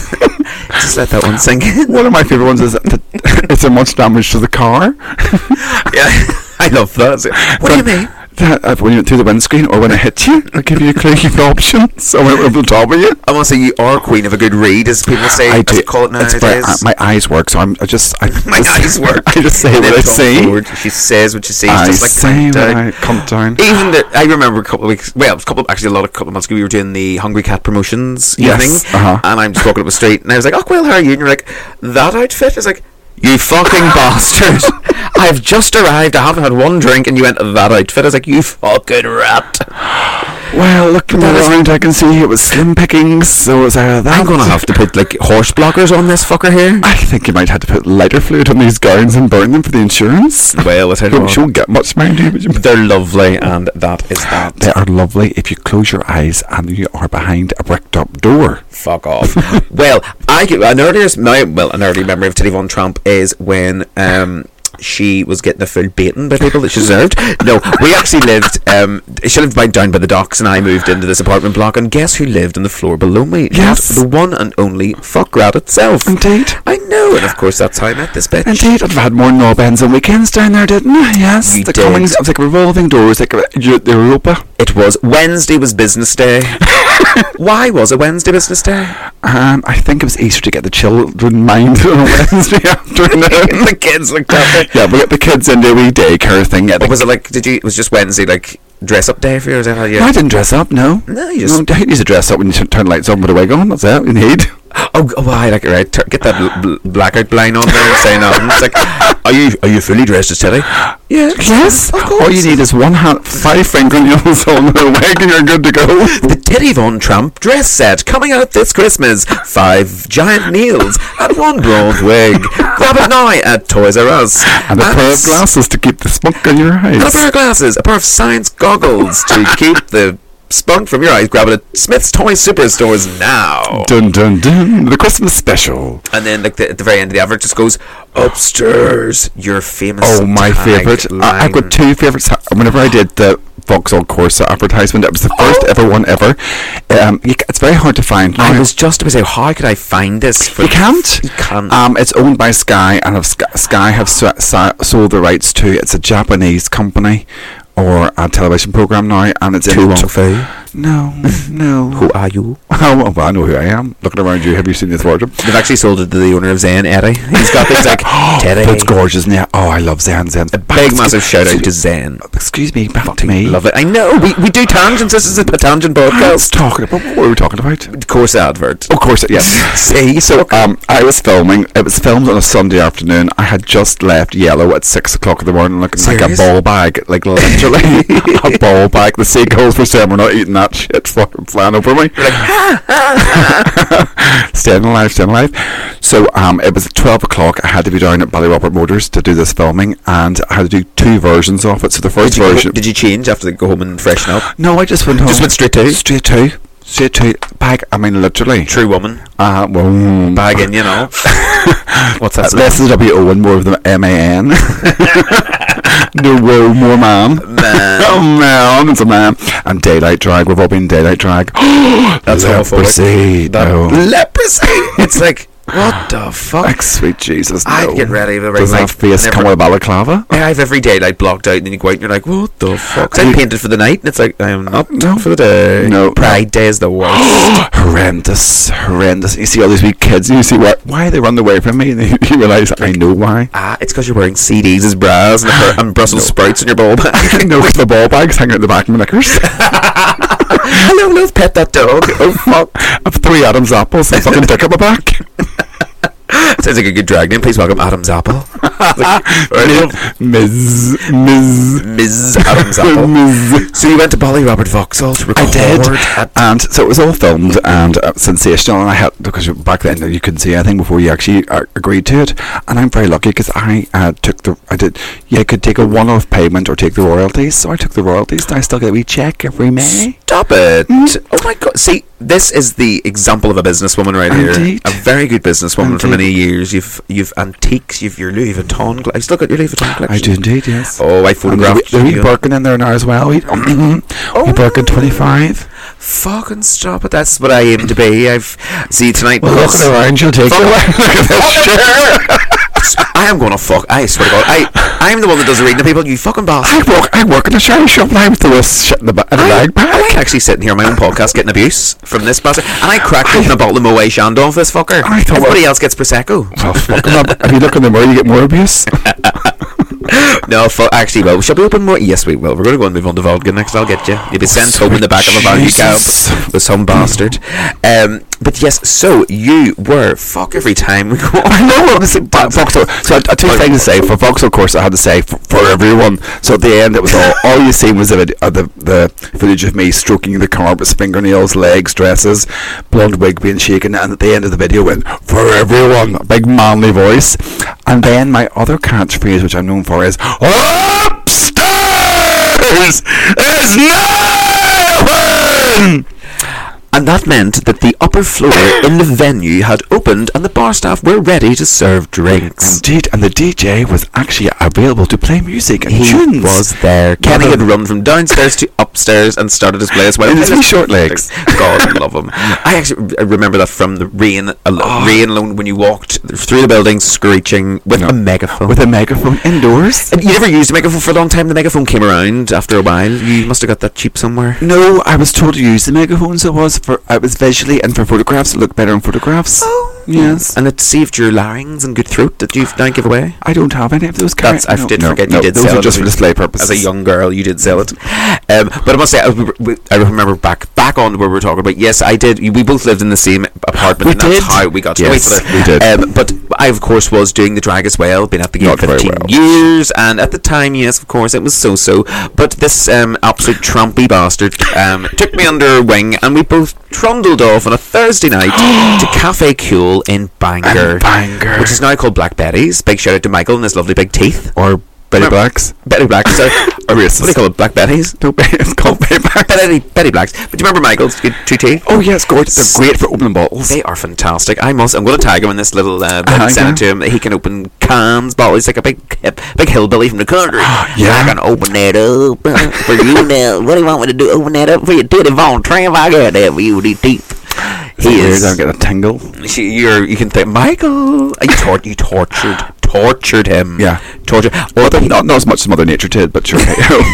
Just let that one sink in. One of my favourite ones is that is there much damage to the car? Yeah, I love that. What do you mean? That, uh, when you went through the windscreen or when it hit you, I give you a clue of options. So when it went over the top of you. I want to say you are queen of a good read, as people say. I as do. they call it It's nowadays. very, uh, my eyes work, so I'm I just I My just, eyes work. I just say And what then I Tom see. Ford, she says what she sees. I just like say down. what I come down. Even the, I remember a couple of weeks. Well, it was a couple. Actually, a lot of couple of months ago, we were doing the Hungry Cat promotions Yes, evening, uh-huh. and I'm just walking up the street, and I was like, "Oh, well, how are you?" And you're like, "That outfit?" I was like, "You fucking bastard! I've just arrived. I haven't had one drink, and you went that outfit." I was like, "You fucking rat!" Well, looking That is- around, I can see it was slim pickings, so it was either that. I'm gonna have to put like horse blockers on this fucker here. I think you might have to put lighter fluid on these gowns and burn them for the insurance. Well, it's You won't get much mind you, but you- they're lovely, and that is that. They are lovely if you close your eyes and you are behind a bricked up door. Fuck off. Well, I get an earlier my well an early memory of Titty Von Trump is when um she was getting a full beating by people that she deserved. No, we actually lived um she lived by down by the docks, and I moved into this apartment block, and guess who lived on the floor below me? Yes. Not the one and only fuckrat itself. Indeed. I know, and of course that's how I met this bitch. Indeed, I've had more knob ends on weekends down there, didn't I? Yes. You the did. coming, it was like revolving doors, like a, Eu- the Europa. It was Wednesday was business day. Why was it Wednesday business day? Um, I think it was Easter to get the children mind on a Wednesday afternoon. The kids looked at it. Yeah, we get the kids into a wee daycare thing. Yeah, What was it like? Did you? It was just Wednesday, like dress up day for you? Or is that how you? I didn't dress up, no. No, you just. No, you need to dress up when you t- turn the lights on with a wig on. That's it. You need. Oh, oh, I like it, right? Tur- Get that bl- bl- blackout blind on there and say nothing. It's like, are you are you fully dressed as Teddy? Yeah, yes. of course. All you need is one hand, five fingernails on the wig, and you're good to go. The Teddy Von Trump dress set coming out this Christmas. Five giant nails and one blonde wig. Grab it now at Toys R Us. And a pair of s- glasses to keep the spunk in your eyes. And a pair of glasses. A pair of science goggles to keep the spunk from your eyes. Grab it at Smith's Toy Superstores now. Dun dun dun. The Christmas special. And then, like the, at the very end of the advert, just goes upstairs. Your famous. Oh, my favourite. tagline. I, I've got two favourites. Whenever I did the Vauxhall Corsa advertisement, it was the first Oh. ever one ever. Um, you, ca- it's very hard to find. I Now, was just about to say, how could I find this? For You can't. You can't. Um, it's owned by Sky, and have Sky, Sky have s- s- sold the rights to. It's a Japanese company or a television program now, and it's in. No, no. Who are you? Oh, well, I know who I am. Looking around you, have you seen this wardrobe? They've actually sold it to the owner of Zen, Eddie. He's got things like Teddy. That's gorgeous, isn't it? Oh, I love Zen. Zen. A big, massive shout out to Zen. Excuse me, back to me. Love it. I know. We, we do tangents. This is a tangent I was podcast. talking about what were we talking about? Of course, advert. Of course, yes. See, so Um, I was filming. It was filmed on a Sunday afternoon. I had just left Yellow at six o'clock in the morning, looking like a Serious? ball bag, like literally a ball bag. The seagulls were saying we're not eating that shit. Fucking flying over me. Staying alive, staying alive. So um, it was at twelve o'clock. I had to be down at Ballyrobert Motors to do this filming, and I had to do two versions of it. So the first did you, version. did you change after they go home and freshen up? No, I just went home. Just went straight to? Straight to. Straight to. Bag. I mean, literally. True woman. Uh, well, mm, Bag in, you know. What's that? Uh, less the W O and more of the M A N. No woe, more man. Man. Oh man, it's a man. And daylight drag. We've all been daylight drag. That's awful. Leprosy. That No. leprosy. It's like What the fuck? Like, sweet Jesus, no. I'd get ready every Does night. that face Never- come with a balaclava? I have every daylight blocked out, and then you go out and you're like, what the fuck? 'Cause I'm painted for the night, and it's like, I am not No. for the day. No. Pride Day is the worst. Horrendous, horrendous. You see all these wee kids, and you see what, why they run away from me, and you, you realise, I know why. Ah, it's because you're wearing C Ds as bras and, a, and Brussels sprouts in your ball bag. No, because the ball bag's hanging out the back of my knickers. Hello, let's pet that dog. Oh, fuck. I've three Adam's apples and a fucking dick on my back. Sounds like a good drag name. Please welcome Adam's Apple. Like, Miz Miz Miz Adam's Apple. Miz. So you went to Bolly Robert Vauxhall to record I did, at- and so it was all filmed and uh, sensational. And I had, because back then you couldn't see anything before you actually uh, agreed to it. And I'm very lucky because I uh, took the, I did, yeah, I could take a one-off payment or take the royalties. So I took the royalties, and I still get a wee check every May. Stop it. Oh my god. See, this is the example of a businesswoman right Indeed. here. A very good businesswoman for Indeed. many years. You've you've antiques, you've your Louis Vuitton. Gla- I still got your Louis Vuitton collection. I do indeed, yes. Oh, I And photographed the wee you. Birkin in there now as well. We, oh, wee Birkin twenty-five. Fucking stop it. That's what I aim to be. I've see tonight. Well, because- looking around, you'll take Fuck. it away. Look at this shit. I am gonna fuck. I swear to God. I I'm the one that does the reading to people. You fucking I bastard. work, I work in a charity shop, and I was the shit in the, ba- in the I, bag I bag. like actually sitting here on my own podcast getting abuse from this bastard, and I cracked open a bottle of Moet Chandon off this fucker. I thought- Everybody else gets prosecco. Well, fucking up. If you look in the mirror, you get more abuse. No, fu- actually, well, shall we open more? Yes, we will. We're going to go and move on to Vodka next. I'll get you. You'll be sent home in the back of a value cab Jesus. with some bastard. Um, but yes, so you were fuck every time we go. I know what was it, but Vauxhall. So I, I two things to say for Vauxhall. Of course, I had to say for, for everyone. So at the end, it was all all you seen was the, vid- uh, the the footage of me stroking the car with fingernails, legs, dresses, blonde wig being shaken, and at the end of the video went for everyone, a big manly voice, and then my other catchphrase, which I'm known for, is upstairs is no one. And that meant that the upper floor in the venue had opened and the bar staff were ready to serve drinks. Indeed, and the D J was actually available to play music and He tunes. was there. Kenny had run from downstairs to upstairs and started his play as well. In his wee short legs. God love him. I actually I remember that from the rain, al- rain alone when you walked through the building screeching with No. a megaphone. With a megaphone indoors. And you never used a megaphone for a long time. The megaphone came around after a while. You must have got that cheap somewhere. No, I was told to use the megaphone, so it was for it was visually and for photographs. It looked better in photographs. Oh, yes. And it saved your larynx and good throat that you've now give away. I don't have any of those. That's I no, did no, forget no, you did those sell are it just as for a- display purposes. As a young girl, you did sell it. Um, but I must say, I, we- I remember back back on where we were talking about. Yes, I did. We both lived in the same apartment. We and that's did. how we got to know Yes, each other. we did. Um, but I, of course, was doing the drag as well. Been at the game Not very fifteen well. years, and at the time, yes, of course, it was so-so. But this um, absolute trumpy bastard um, took me under her wing, and we both trundled off on a Thursday night to Cafe Cool in Bangor, And Bangor. which is now called Black Betty's. Big shout out to Michael and his lovely big teeth. Or Betty Remember- Blacks. Betty Blacks. So, A racist. what do you call it? Black Betty's? No, it's called Betty Blacks. Betty, Betty Blacks. But do you remember Michael's good two teeth? Oh yes, gorgeous. They're great for opening bottles. They are fantastic. I must. I'm going to tag him in this little uh, bit. Uh-huh, Send yeah. it to him. He can open cans, bottles like a big, hip, big hillbilly from the country. Yeah. I can open that up uh, for you now. What do you want me to do? Open that up for you, Teddy Von Tramp? I got that for you, these teeth. He Weird, is. I'm getting a tingle. She, you're. You can think, Michael. You, tor- you tortured, tortured him. Yeah. tortured. Well, not, not as much as Mother Nature did, but sure.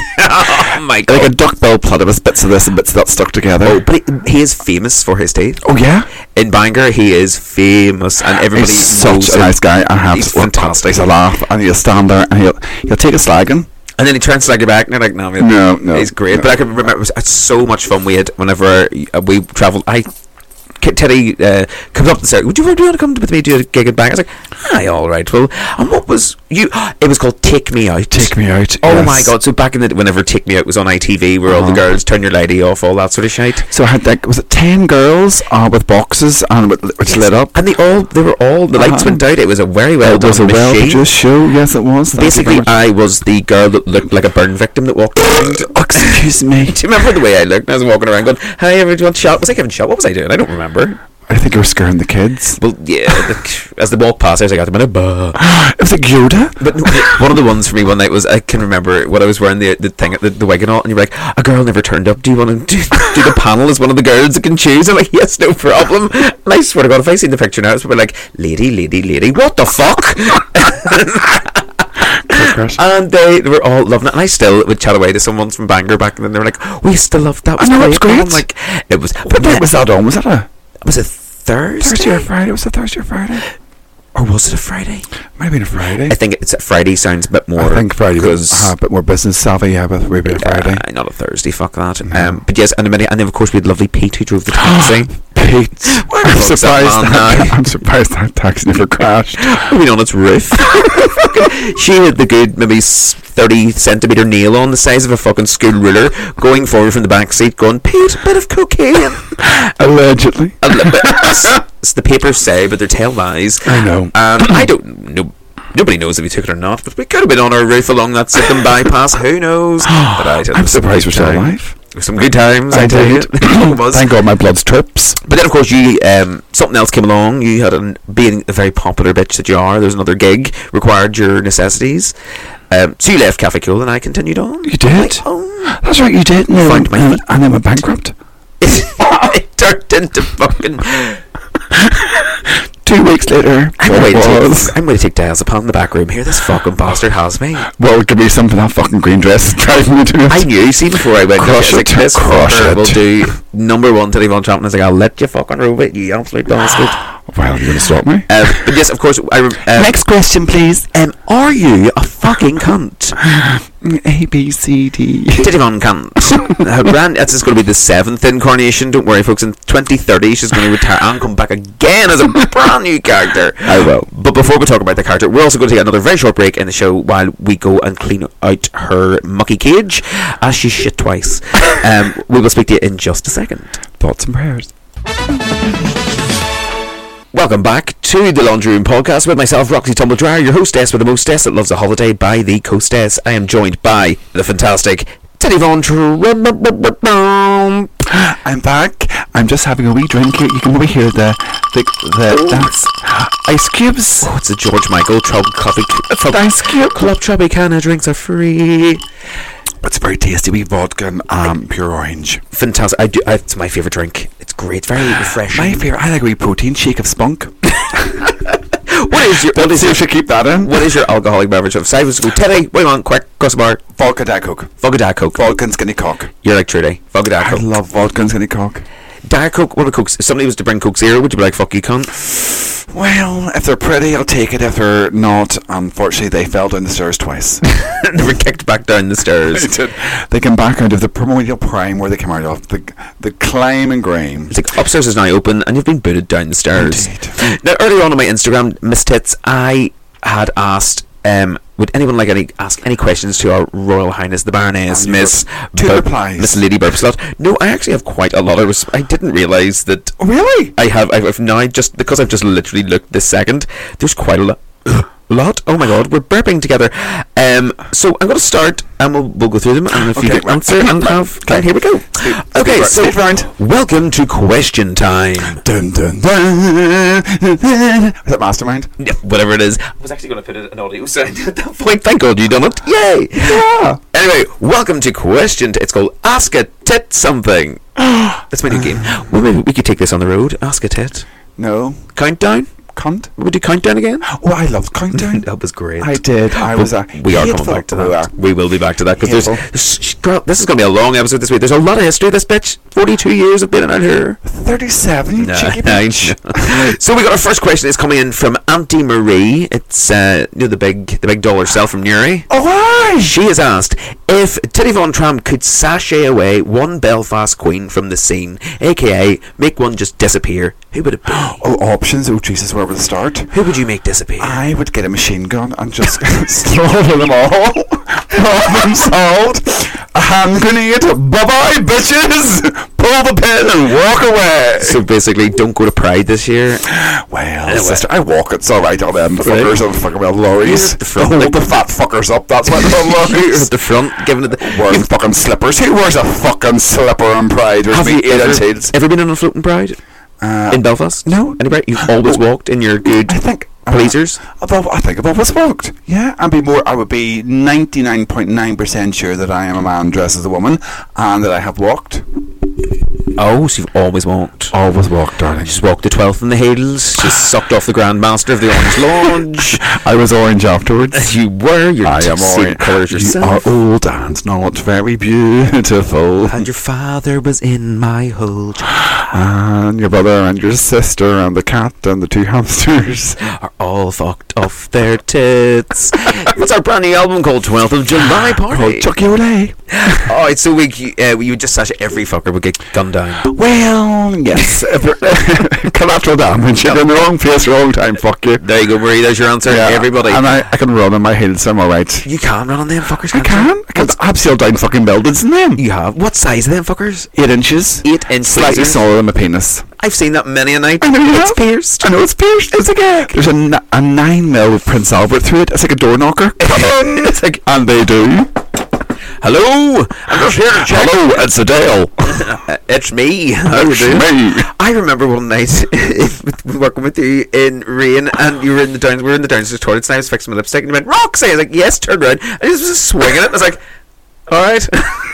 Oh my God. Like a duckbill platypus, bits of this and bits of that stuck together. Oh, but he, he is famous for his teeth. Oh, yeah? In Bangor, he is famous, and everybody He's knows such a him. nice guy. I have He's to fantastic. He's a laugh, and he'll stand there and he'll he'll take a slagging. And then he tries to slag your back, and you're like, no, man, No, no, he's great. no. But I can remember it was it's so much fun we had whenever uh, we travelled. I Teddy uh, comes up and said, "Would you, would you want to come with me to a gig in Bangor?" I was like, "Hi, all right." Well, and what was you? It was called Take Me Out. Take Me Out. Oh yes. my God! So back in the whenever Take Me Out was on I T V, where all the Uh-huh. girls turn your lady off, all that sort of shite. So I had like was it ten girls uh, with boxes and with, which Yes. lit up. And they all, they were all, the lights Uh-huh. went out. It was a very well It was done a well machine. produced show. Yes, it was. Thank you Basically, very much. I was the girl that looked like a burn victim that walked around. Excuse me. Do you remember the way I looked? I was walking around going, "Hi, everyone, shot." Was I giving shot? What was I doing? I don't remember. I think you were scaring the kids. Well, yeah. The, as they walked past, I was like, "I minute, bah." It was like Yoda. But one of the ones for me one night was I can remember when I was wearing the the thing, the, the wig and all, and you were like, "A girl never turned up. Do you want to do, do the panel as one of the girls that can choose?" I'm like, "Yes, no problem." And I swear to God, if I seen the picture now, it's probably like, "Lady, lady, lady, what the fuck?" And they, they were all loving it, and I still would chat away to someone from Bangor back then. They were like, "We used to love that." Was I know, great. it was great. And I'm like, it was. What day was that on? Was that a Was it Thursday? Thursday or Friday? Was it Thursday or Friday? Or was it a Friday? Might have been a Friday. I think it's a Friday. Sounds a bit more. I think Friday because was uh, a bit more business savvy. Yeah, but maybe a Friday. Uh, not a Thursday. Fuck that. No. Um, but yes, and, a minute, and then of course we had lovely Pete who drove the taxi. Pete, Where I'm the fuck's surprised. that man That, now? I'm surprised that taxi never crashed. I mean, on its roof. She had the good maybe s- thirty centimeter nail on the size of a fucking school ruler, going forward from the back seat, going, "Pete, a bit of cocaine." Allegedly. A little bit. It's the papers say, but they're tell lies. I know. Um, I don't know. Nobody knows if he took it or not, but we could have been on our roof along that Sydenham bypass. Who knows? But I I'm surprised we're still alive. Some good times. I, I tell you. did. It was. Thank God my blood's trips. But then, of course, you um, something else came along. You had an, being a very popular bitch that you are. There's another gig required your necessities. Um, so you left Cafe Cool, and I continued on. You did. Oh. That's right, you did. No, Found my and, feet. and then went bankrupt. It turned into fucking. Two weeks later, I'm there going, it to was. take, I'm going to take diazepam in the back room here. This fucking bastard has me. Well, give me something that fucking green dress is driving me to it. I knew, see, before I went, Crush I was like, it, this crush fucker it. will do number one Teddy Von Trump, and I was like, "I'll let you fucking rove it, you absolute bastard." Well, you're going to stop me? Um, but yes, of course, I rem- um, Next question, please. um, are you a fucking cunt? A, B, C, D. Teddy Von Cunt. Her brand, this is going to be the seventh incarnation, don't worry folks, in twenty thirty she's going to retire and come back again as a brand new character. I will. But before we talk about the character, we're also going to take another very short break in the show while we go and clean out her mucky cage, as she shit twice. Um, we will speak to you in just a second. Thoughts and prayers. Welcome back to the Laundry Room Podcast with myself, Roxy Tumbledryer, your hostess with the mostess that loves a holiday by the coastess. I am joined by the fantastic Teddy Von Trump. I'm back. I'm just having a wee drink here. You can maybe hear the the the that's ice cubes. Oh, it's a George Michael Trump coffee. It's an ice cube. Club Tropicana drinks are free. It's very tasty. Wee vodka and um, pure orange. Fantastic. I do. I, it's my favorite drink. It's great. Very refreshing. My favorite. I like a wee protein shake of spunk. What is your? What is you your? should keep that in. What is your alcoholic beverage of size? Go Teddy. What do you want? Quick, cross the bar. Vodka Diet Coke. Vodka Diet Coke. Vodka and skinny cock. You're like Trudy. Vodka Diet I Coke. love vodka and skinny cock. Diet Coke. What are Cokes? If somebody was to bring Coke Zero, would you be like, "Fuck you, cunt"? Well, if they're pretty, I'll take it. If they're not, unfortunately, they fell down the stairs twice. They were kicked back down the stairs. They did. They came back out of the primordial prime where they came out of, the the climb and grime. It's like upstairs is now open, and you've been booted down the stairs. Indeed. Now, earlier on on my Instagram, Miss Tits, I had asked, um, would anyone like any ask any questions to our Royal Highness the Baroness, And you Miss got two Bur- replies. Miss Lady Burpslot? No, I actually have quite a lot. I was, I didn't realise that Really? I have. I've now just because I've just literally looked this second. There's quite a lot. Lot? Oh my god, we're burping together. Um, so I'm going to start, and we'll we'll go through them, and if you Okay, can answer and have, okay. right, here we go. Okay, speed so round. welcome to question time. Dun dun dun. Is that Mastermind? Yeah, whatever it is. I was actually going to put it an audio sound at that point. Thank God you done it. Yay! Yeah. Anyway, welcome to question. T- it's called Ask a Tit Something. That's my new game. Well, maybe we could take this on the road. Ask a tit. No. Countdown. Cunt. Would we do countdown again? Oh, I loved Countdown. That was great. I did. I was a we are hateful- coming back to we that. are. We will be back to that because there's, Hateful. there's sh- girl, this is going to be a long episode this week. There's a lot of history. This bitch, forty-two years of being out here. thirty-seven, you Nah, cheeky I bitch. know. So we got our first question. It's coming in from Auntie Marie. It's uh, you know the big the big dollar cell from Newry. Oh, why? She has asked if Teddy Von Trump could sashay away one Belfast queen from the scene, aka make one just disappear. Who would it be? Oh, options. Oh, Jesus, where would it start? Who would you make disappear? I would get a machine gun and just slaughter them all. Problem solved. A hand grenade. Bye-bye, bitches. Pull the pin and walk away. So basically, don't go to Pride this year. Well, Anyway. sister, I walk. It's all right on them. The Right. fuckers on fucking well lorries. You're at the front, Hold like- the fat fuckers up. That's why they're on You're lorries. at the front, giving it the. Wearing You've- fucking slippers. Who wears a fucking slipper on Pride? There's Have me you eight ever, inches. ever been on a floating Pride? Uh, in Belfast? no. Anybody? You've always walked in your good I think pleasers? Uh, I've, al- I think I've always walked. Yeah, I'd be more. I would be ninety-nine point nine percent sure that I am a man dressed as a woman, and that I have walked. Oh, so you've always walked. Always walked, darling. Just walked the twelfth in the hills, just sucked off the Grandmaster of the Orange Lodge. I was orange afterwards. You were, your I am same orange. colours You yourself. are old and not very beautiful. And your father was in my whole And your brother and your sister and the cat and the two hamsters. are all fucked off their tits. What's our brand new album called twelfth of July Party? Called Chucky Olay. Oh, it's so we uh, you would just such every fucker would get gunned down. Well, yes. Collateral damage. You're in the wrong place, wrong time. Fuck you. There you go, Marie. There's your answer. Yeah, Everybody. And I, I can run on my heels. I'm alright. You can run on them fuckers. I can't can. you? I can absolute down fucking buildings in them. You have. What size are them fuckers? Eight inches. Eight inch Slightly tweezers. smaller than my penis. I've seen that many a night. I know you It's have. pierced. I know it's pierced. It's a gag. There's a, n- a nine mil Prince Albert through it. It's like a door knocker. Come on. It's like, and they do. Hello, I'm just here to check. Hello, it's Adele. Uh, it's me. How you It's doing? me. I remember one night working with you in rain, and you were in the down. We were in the downstairs toilets, and I was fixing my lipstick, and you went, "Roxy!" I was like, "Yes." Turn around, and I just was swinging it. I was like, "All right."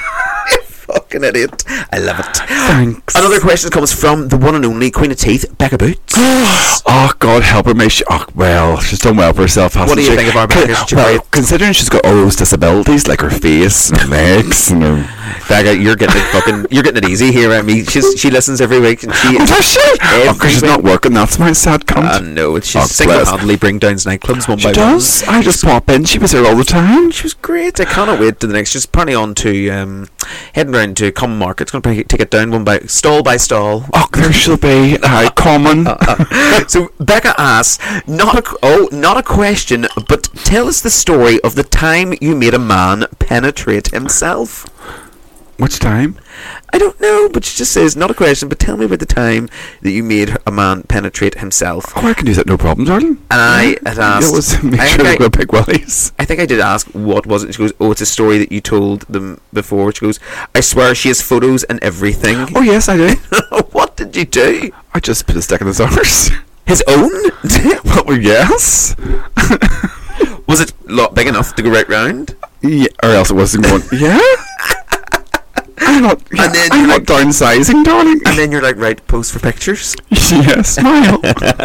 Fucking idiot. I love it. Thanks. Another question comes from the one and only Queen of Teeth, Becca Boots. Oh, God help her. May she, oh, well, she's done well for herself, hasn't What do you she? think of our Becca? Is she Well, great? considering she's got all those disabilities, like her face and her legs and her... Becca, you're getting it fucking. You're getting it easy here. I mean, she's she listens every week, and she. Oh, does she? Oh, Every because she's week. not working. That's my sad cunt. I know. It's Oh, she's single-handedly bring down nightclubs one she by does. one. I just pop in. She was here all the time. She was great. I cannot wait to the next. She's apparently on to um, heading round to Common Market. It's going to take it down one by stall by stall. Oh, there she'll be. Hi, common. So Becca asks, not a oh, not a question, but tell us the story of the time you made a man penetrate himself. Which time? I don't know, but she just says, not a question, but tell me about the time that you made a man penetrate himself. Oh, I can do that, no problem, darling. And I had asked, It was make I sure think they've I- got big willies. I think I did ask what was it. She goes, "Oh, it's a story that you told them before." She goes, "I swear she has photos and everything." Oh, yes, I do. What did you do? I just put a stick in his arse. His own? Well, yes. Was it lot big enough to go right round? Yeah, or else it wasn't going. Yeah. I'm not. Yeah, And then I'm you're not like- downsizing, darling. And then you're like, right, pose for pictures. Yes, smile.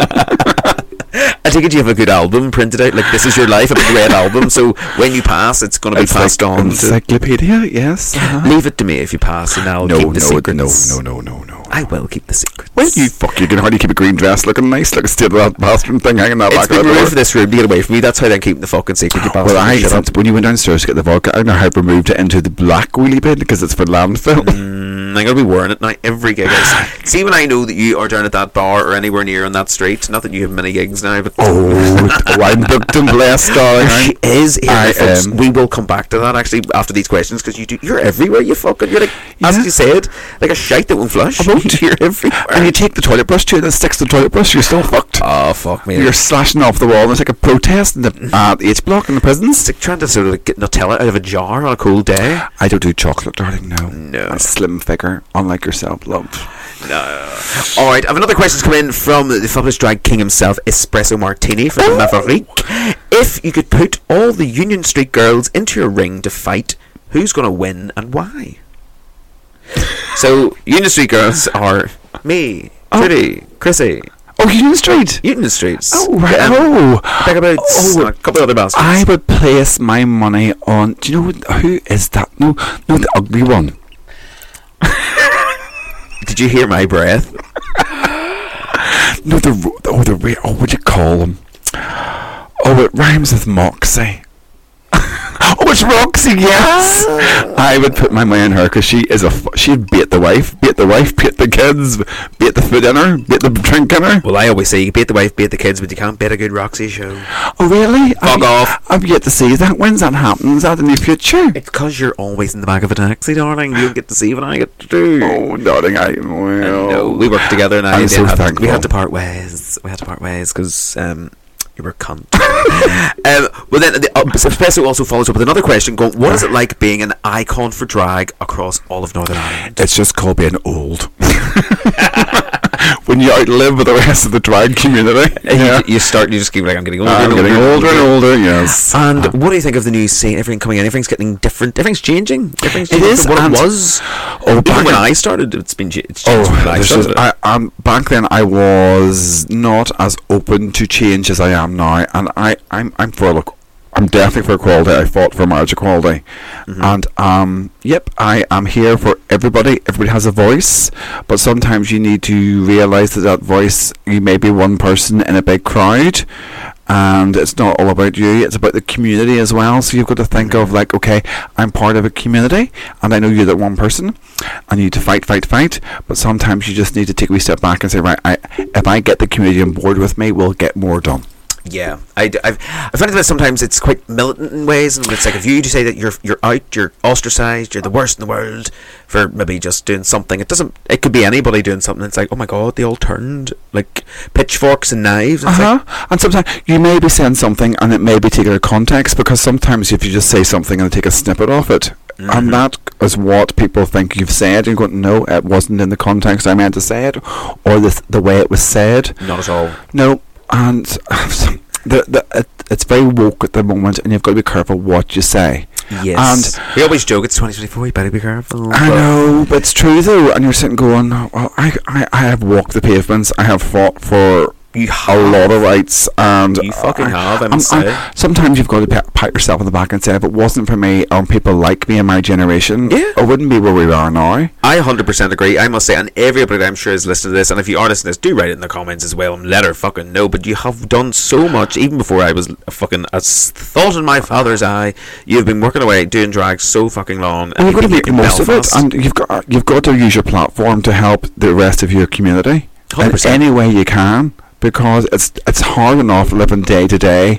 I take it you have a good album printed out, like this is your life, a big red album. So when you pass, it's going to be It's passed like on. To, encyclopedia. Yes. Uh-huh. leave it to me if you pass, and I'll No, keep the no, secrets. no, no, no, no, no. I will keep the secrets. Well, you fuck. You can hardly keep a green dress looking nice, like a state of that bathroom thing hanging out It's back been of the removed door. from this room to get away from me. That's how they're keeping the fucking secret. You bastard. Well, I Shut up. thought when you went downstairs to get the vodka, I don't know how I removed it into the black wheelie bin because it's for landfill. Mm, I'm going to be wearing it now every gig. I see. See, when I know that you are down at that bar or anywhere near on that street, not that you have many gigs now, but Oh, oh, I'm booked and blessed, darling. she is here, I folks. am. We will come back to that actually after these questions because you do. You're everywhere. You fucking. You're like, as Yeah. you said, like a shite that won't flush. I won't. You're everywhere. And you take the toilet brush to it and it sticks to the toilet brush, you're still fucked. Oh fuck me! You're slashing off the wall and it's like a protest in the uh, the H block in the prisons. It's like trying to sort of like get Nutella out of a jar on a cold day. I don't do chocolate, darling, no. No. A slim figure, unlike yourself, love. No. All right, I have another question come in from the fabulous drag king himself, Espresso Martini from Oh. Maverick. If you could put all the Union Street girls into a ring to fight, who's going to win and why? So, Union Street girls are me, Oh. Trudy, Chrissy, Oh, Union Street! Union Streets. Oh, right. um, Oh. Becca Boots, Oh. and a couple of other bastards. I would place my money on. Do you know who, who is that? No, no, the ugly one. Did you hear my breath? No, the ro- oh the ra- oh what do you call them? Oh, it rhymes with Moxie. Oh, it's Roxy, yes! I would put my money on her because she is a f- she'd beat the wife, beat the wife, beat the kids, beat the food in her, beat the drink in her. Well, I always say you beat the wife, beat the kids, but you can't beat a good Roxy show. Oh, really? Fuck I've, off. I've yet to see that. When's that happening? Is that in the future? It's because you're always in the back of a taxi, darling. You don't get to see what I get to do. Oh, darling, I well. No, we worked together and I I'm did so have- thankful. we had to part ways. We had to part ways because um, you were a cunt. um, well, then the uh, Espresso also follows up with another question. Going, what is it like being an icon for drag across all of Northern Ireland? It's just called being old. when you outlive with the rest of the drag community. Yeah. you, you start, you just keep like, I'm getting older, I'm and getting older, older and older. Yes. And Uh, what do you think of the new scene? Everything coming in, everything's getting different, everything's changing. Everything's It changing is, from what and- it was. oh, Even back when in- I started, it's been ch- it's changed Oh, when I there's started. just, I, um, back then I was not as open to change as I am now, and I, I'm, I'm for look, I'm definitely for equality. I fought for marriage equality, Mhm. and um, yep, I am here for everybody. Everybody has a voice, but sometimes you need to realise that that voice, you may be one person in a big crowd, and it's not all about you, it's about the community as well. So you've got to think of like, okay, I'm part of a community and I know you're that one person, I need to fight fight fight but sometimes you just need to take a wee step back and say, right, I, if I get the community on board with me, we'll get more done. Yeah, I, d- I've, I find that sometimes it's quite militant in ways, and it's like if you do say that you're you're out, you're ostracised, you're the worst in the world for maybe just doing something. It doesn't. It could be anybody doing something. It's like, oh my god, they all turned like pitchforks and knives. It's Uh-huh. like, And sometimes you may be saying something and it may be taken out of context, because sometimes if you just say something and take a snippet of it, Mhm. and that is what people think you've said, and you go, no, it wasn't in the context I meant to say it, or the the way it was said. not at all. No, and the, the, it, it's very woke at the moment, and you've got to be careful what you say. Yes, and we always joke it's twenty twenty-four. You better be careful. I but- know, but it's true though, and you're sitting going, well, I, I, I have walked the pavements, I have fought for You a have. lot of rights, and You fucking I, have, I I'm- must I- say. sometimes you've got to pat, pat yourself on the back and say, if it wasn't for me and people like me in my generation, Yeah. I wouldn't be where we are now. I one hundred percent agree. I must say, and everybody I'm sure is listening to this, and if you are listening to this, do write it in the comments as well and let her fucking know. But you have done so much, even before I was a fucking a s- thought in my father's eye. You've been working away, doing drag so fucking long, And you've got to been make the here in most of it, Belfast. and you've got you've got to use your platform to help the rest of your community one hundred in percent. any way you can, because it's it's hard enough living day to day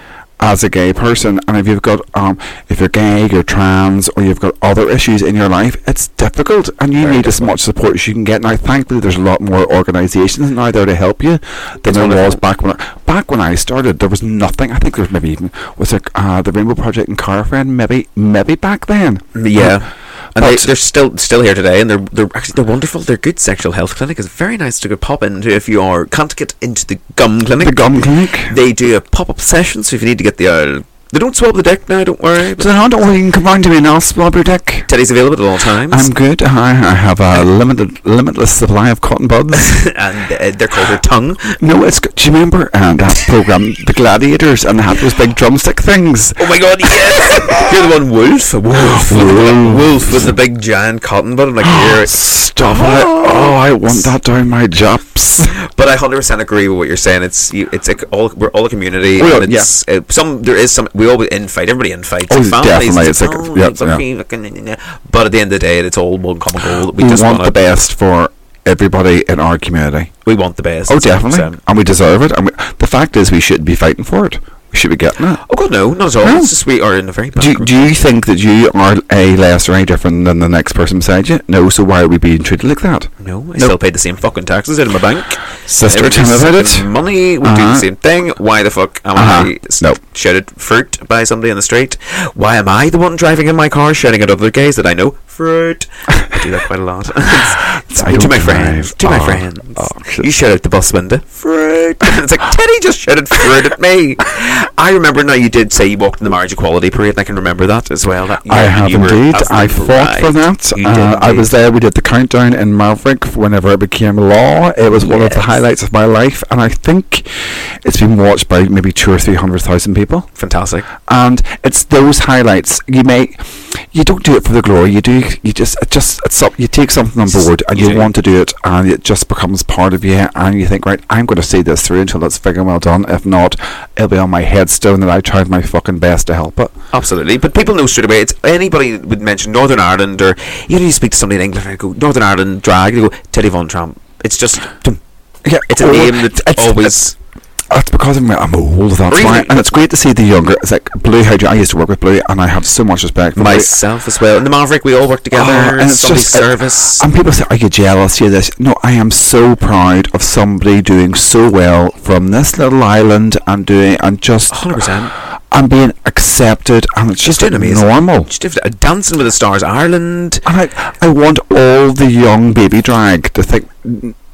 as a gay person, and if you've got um if you're gay, you're trans, or you've got other issues in your life, it's difficult, and you Very need as difficult. much support as you can get. Now, thankfully, there's a lot more organisations now there to help you than It's there was wonderful. back when I, back when I started. There was nothing. I think there was maybe even was it uh, the Rainbow Project and Car Friend, maybe maybe back then. Yeah. And they, But- they're still still here today, and they're they're actually they're wonderful. Their good sexual health clinic is very nice to go pop into if you are can't get into the gum clinic. The Gum Clinic. They do a pop up session, so if you need to get the uh, they don't swab the dick now. Don't worry. But So now don't worry, you can come round to me and I'll swab your dick. Teddy's available at all times. I'm good. I, I have a limited, limitless supply of cotton buds. and uh, they're called her tongue. No, it's good. Do you remember uh, that program, The Gladiators, and they had those big drumstick things? Oh my god, yes! You're the one, Wolf. Wolf. Wolf. Wolf with the big giant cotton bud. I'm like, here. Stop it! Oh, I want that down my jops. But I one hundred percent agree with what you're saying. It's you, it's like all we're all a community. We are, and it's, uh, some there is some we all infight. Everybody infights. Oh, Like families, definitely, It's it's like, like- oh, yeah, it's a yeah. free fucking- But at the end of the day, it's all one common goal. That we, We just want wanna, the best for everybody in our community. We want the best. Oh, It's one hundred definitely. percent. And we deserve it. And we, the fact is, we shouldn't be fighting for it. We should be getting it. Oh god, no, not at all. No. It's just we are in a very bad Do you, group. do you think that you are a less or any different than the next person beside you? No, so why are we being treated like that? No, I No. still paid the same fucking taxes out of my bank. Sister, Every tell me about fucking it. Money, we do Uh-huh. the same thing. Why the fuck am Uh-huh. I s- Nope. shouted fruit by somebody on the street? Why am I the one driving in my car shouting at other gays that I know? Fruit. I do that quite a lot. It's- it's I to don't my drive. friends. To my Oh, friends. oh, shit. You shout out the bus window. Fruit. It's like, Teddy just shouted fruit at me. I remember now you did say you walked in the marriage equality parade, and I can remember that as well. That, I yeah, have you were indeed. as the I fought for bride. that. You did Uh, I indeed. was there. We did the countdown in Maverick whenever it became law. It was one of the Yes. highlights of my life, and I think it's been watched by maybe two or three hundred thousand people. Fantastic. And it's those highlights. You may, you don't do it for the glory. You do. You just, it just, it's up. You take something on board, and You you do. want to do it, and it just becomes part of you. And you think, right, I'm going to see this through until it's friggin' well done. If not, it'll be on my headstone that I tried my fucking best to help it. Absolutely, but people know straight away. It's anybody would mention Northern Ireland, or you know, you speak to somebody in England and go Northern Ireland drag, they go Teddy Von Tramp. It's just Yeah, it's a oh, name that it's- always. That's because I'm, I'm old, that's Really? why. And it's great to see the younger. It's like Blue, how do you, I used to work with Blue, and I have so much respect for Blue. Myself as well. In the Maverick, we all work together. Oh, and it's somebody just, uh, service. And people say, are you jealous? You this? No, I am so proud of somebody doing so well from this little island and doing, and just, one hundred percent. and being accepted, and it's She's just doing amazing. normal. Just did a Dancing with the Stars Ireland. And I, I want all the young baby drag to think, "N-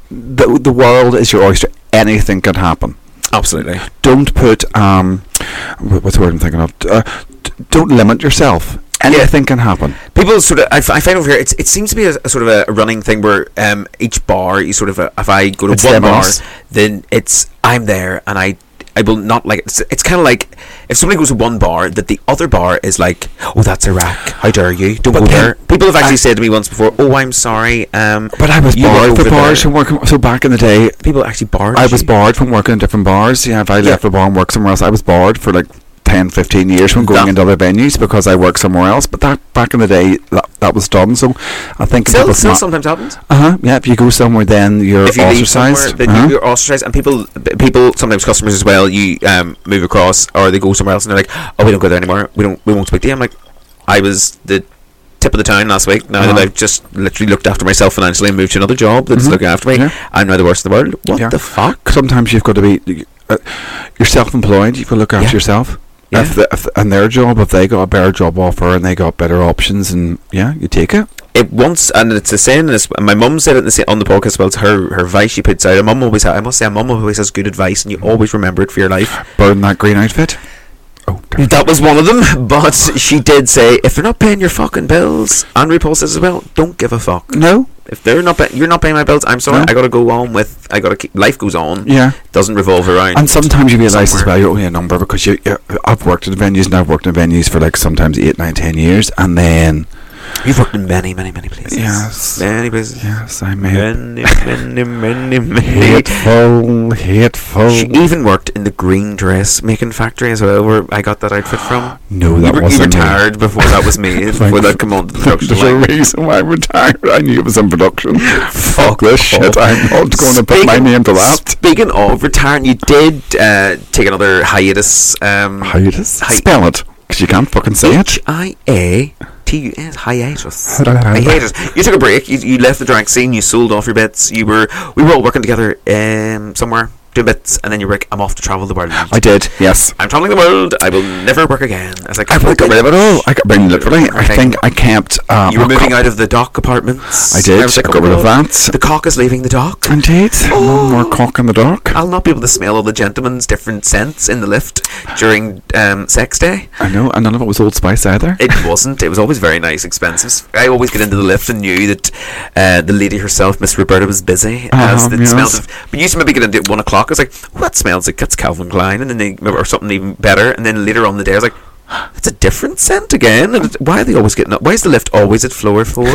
the the world is your oyster. Anything can happen. Absolutely. Don't put um, wh- what's the word I'm thinking of? Uh, d- don't limit yourself. Anything can happen. People sort of, I, f- I find over here, it's, it seems to be a, a sort of a running thing where um, each bar, you sort of, uh, if I go to It's one them bar, us. then it's, I'm there and I, I will not like, it's, it's kind of like, if somebody goes to one bar, that the other bar is like, oh, that's Iraq, how dare you, don't But go then- there. People have actually I- said to me once before, oh, I'm sorry, um, But I was you barred work for over bars there. from working. So back in the day, People actually barred I was you. barred from working in different bars. Yeah, if I left Yeah. a bar and worked somewhere else, I was barred for like ten, fifteen years from going That- into other venues because I worked somewhere else. But that back in the day, that, that was done. So I think Still, people still not, sometimes happens. uh-huh, yeah, if you go somewhere, then you're If you leave ostracized. somewhere, then uh-huh. you- you're ostracized, and people, b- people sometimes customers as well. You um, move across, or they go somewhere else, and they're like, "Oh, we don't go there anymore. We don't. We won't speak to you." I'm like, I was the tip of the town last week. Now Uh-huh. that I've just literally looked after myself financially and moved to another job that's Mhm. looking after me, Yeah. I'm now the worst in the world. What Yeah. the fuck? Sometimes you've got to be. Uh, you're self-employed. You've got to look after Yeah. yourself. Yeah. If, the, if and their job, if they got a better job offer and they got better options, and yeah, you take it. It once, and it's the same. And it's, my mum said it in the, sa- on the podcast as well. It's her her advice she puts out. Her mum always, ha- I must say, her mum always has good advice, and you always remember it for your life. Burn that green outfit. Oh, damn. That was one of them, but she did say, if they're not paying your fucking bills, and RuPaul says as well, don't give a fuck. No. If they're not, pay- you're not paying my bills. I'm sorry. No. I gotta go on with. I gotta keep. Life goes on. Yeah. Doesn't revolve around. And sometimes you realise as somewhere. well you're only a number because you, you. I've worked in venues and I've worked in venues for like sometimes eight, nine, ten years, and then You've worked in many, many, many places. Yes. Many places. yes, I made Many, many, many, many. hateful, hateful. She even worked in the green dress making factory as well, where I got that outfit from. No, You, that were, you wasn't me. retired before that was made, Thank before that you. came on to the production There's a line. reason why I retired. I knew it was in production. Fuck this shit. off. I'm not going to put my Speaking- name to that. Speaking of retiring, you did uh, take another hiatus. Um, Hiatus. Hi- Spell it, because you can't fucking say it. H I A T U S hiatus. Hiatus. You took a break. You, you left the drag scene. You sold off your bits. You were we were all working together um, somewhere doing bits, and then you were like, "I'm off to travel the world. I did, yes. I'm traveling the world. I will never work again." I was like, I really got rid of it all. I got rid of literally. I Okay. think I kept. Um, You were my moving co- out of the dock apartments. I did. was like, I "Oh got my rid of God, that. The cock is leaving the dock. Indeed. Oh. No more cock in the dock. I'll not be able to smell all the gentlemen's different scents in the lift during um, sex day. I know, and none of it was Old Spice either. It wasn't. It was always very nice, expensive. I always get into the lift and knew that uh, the lady herself, Miss Roberta, was busy. As Uh-huh, it yes. smelled of, but you used to maybe get into it at one o'clock. I was like, "Oh, that smells like that's Calvin Klein," and then they or something even better. And then later on in the day, I was like, "It's a different scent again." And it, why are they always getting up? Why is the lift always at floor four?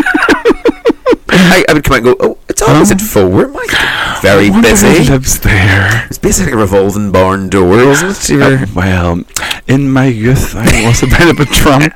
I, I would come out and go, "Oh, it's always Um, at four." My God, very I wonder who busy. lives there. It's basically a revolving barn door, wasn't it? You were- Uh, well, in my youth, I was a bit of a tramp.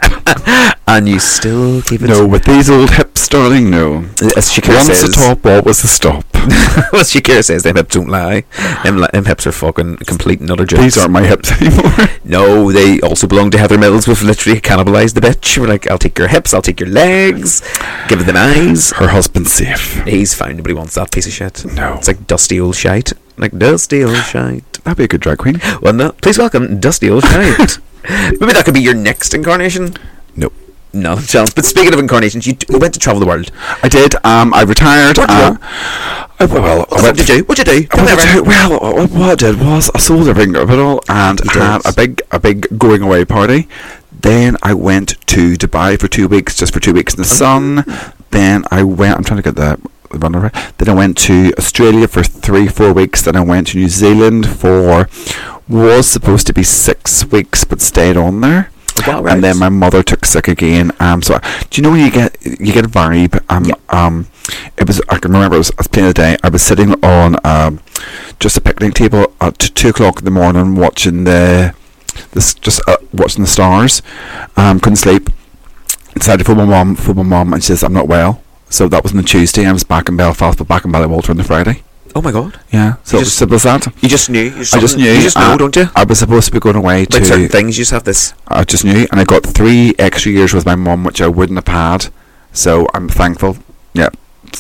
and you still keep it. No, with these old hips, darling, no. As Shakira Once says, the top, always the stop. well, Shakira says them hips don't lie. Them, li- them hips are fucking complete and utter jokes. These aren't my hips anymore. No, they also belong to Heather Mills. We've literally cannibalised the bitch. We're like, I'll take your hips, I'll take your legs, give them eyes. Her husband's safe. He's fine. Nobody wants that piece of shit. No. It's like dusty old shite. Like dusty old shite. That'd be a good drag queen. Well, no. Please welcome dusty old shite. Maybe that could be your next incarnation. Nope. Not a chance. But speaking of incarnations, you, t- you went to travel the world. I did. Um, I retired. Where'd you uh, go? I, well, I What went did you do? What'd you do? Tell me What I everything. did- well, what what I did was I sold everything of it all and You had did. a big a big going away party. Then I went to Dubai for two weeks, just for two weeks in the sun. Then I went. I'm trying to get the the run over. Then I went to Australia for three, four weeks. Then I went to New Zealand for was supposed to be six weeks, but stayed on there. Wow, right. And then my mother took sick again. Um, so do you know when you get you get a vibe? Um, Yeah. um, it was I can remember it was, I was playing the day. I was sitting on um, just a picnic table at t- two o'clock in the morning, watching the this just uh, watching the stars. Um, couldn't sleep. Decided to phone my mum. Phone my mum, and she says I'm not well. So that was on the Tuesday. I was back in Belfast, but back in Ballywalter on the Friday. Oh my God. Yeah. So You it was just- simple as that. You just knew. You I just knew. You just know, uh, don't you? I was supposed to be going away Like to. certain things, you just have this. I just knew, and I got three extra years with my mum, which I wouldn't have had. So I'm thankful. Yeah,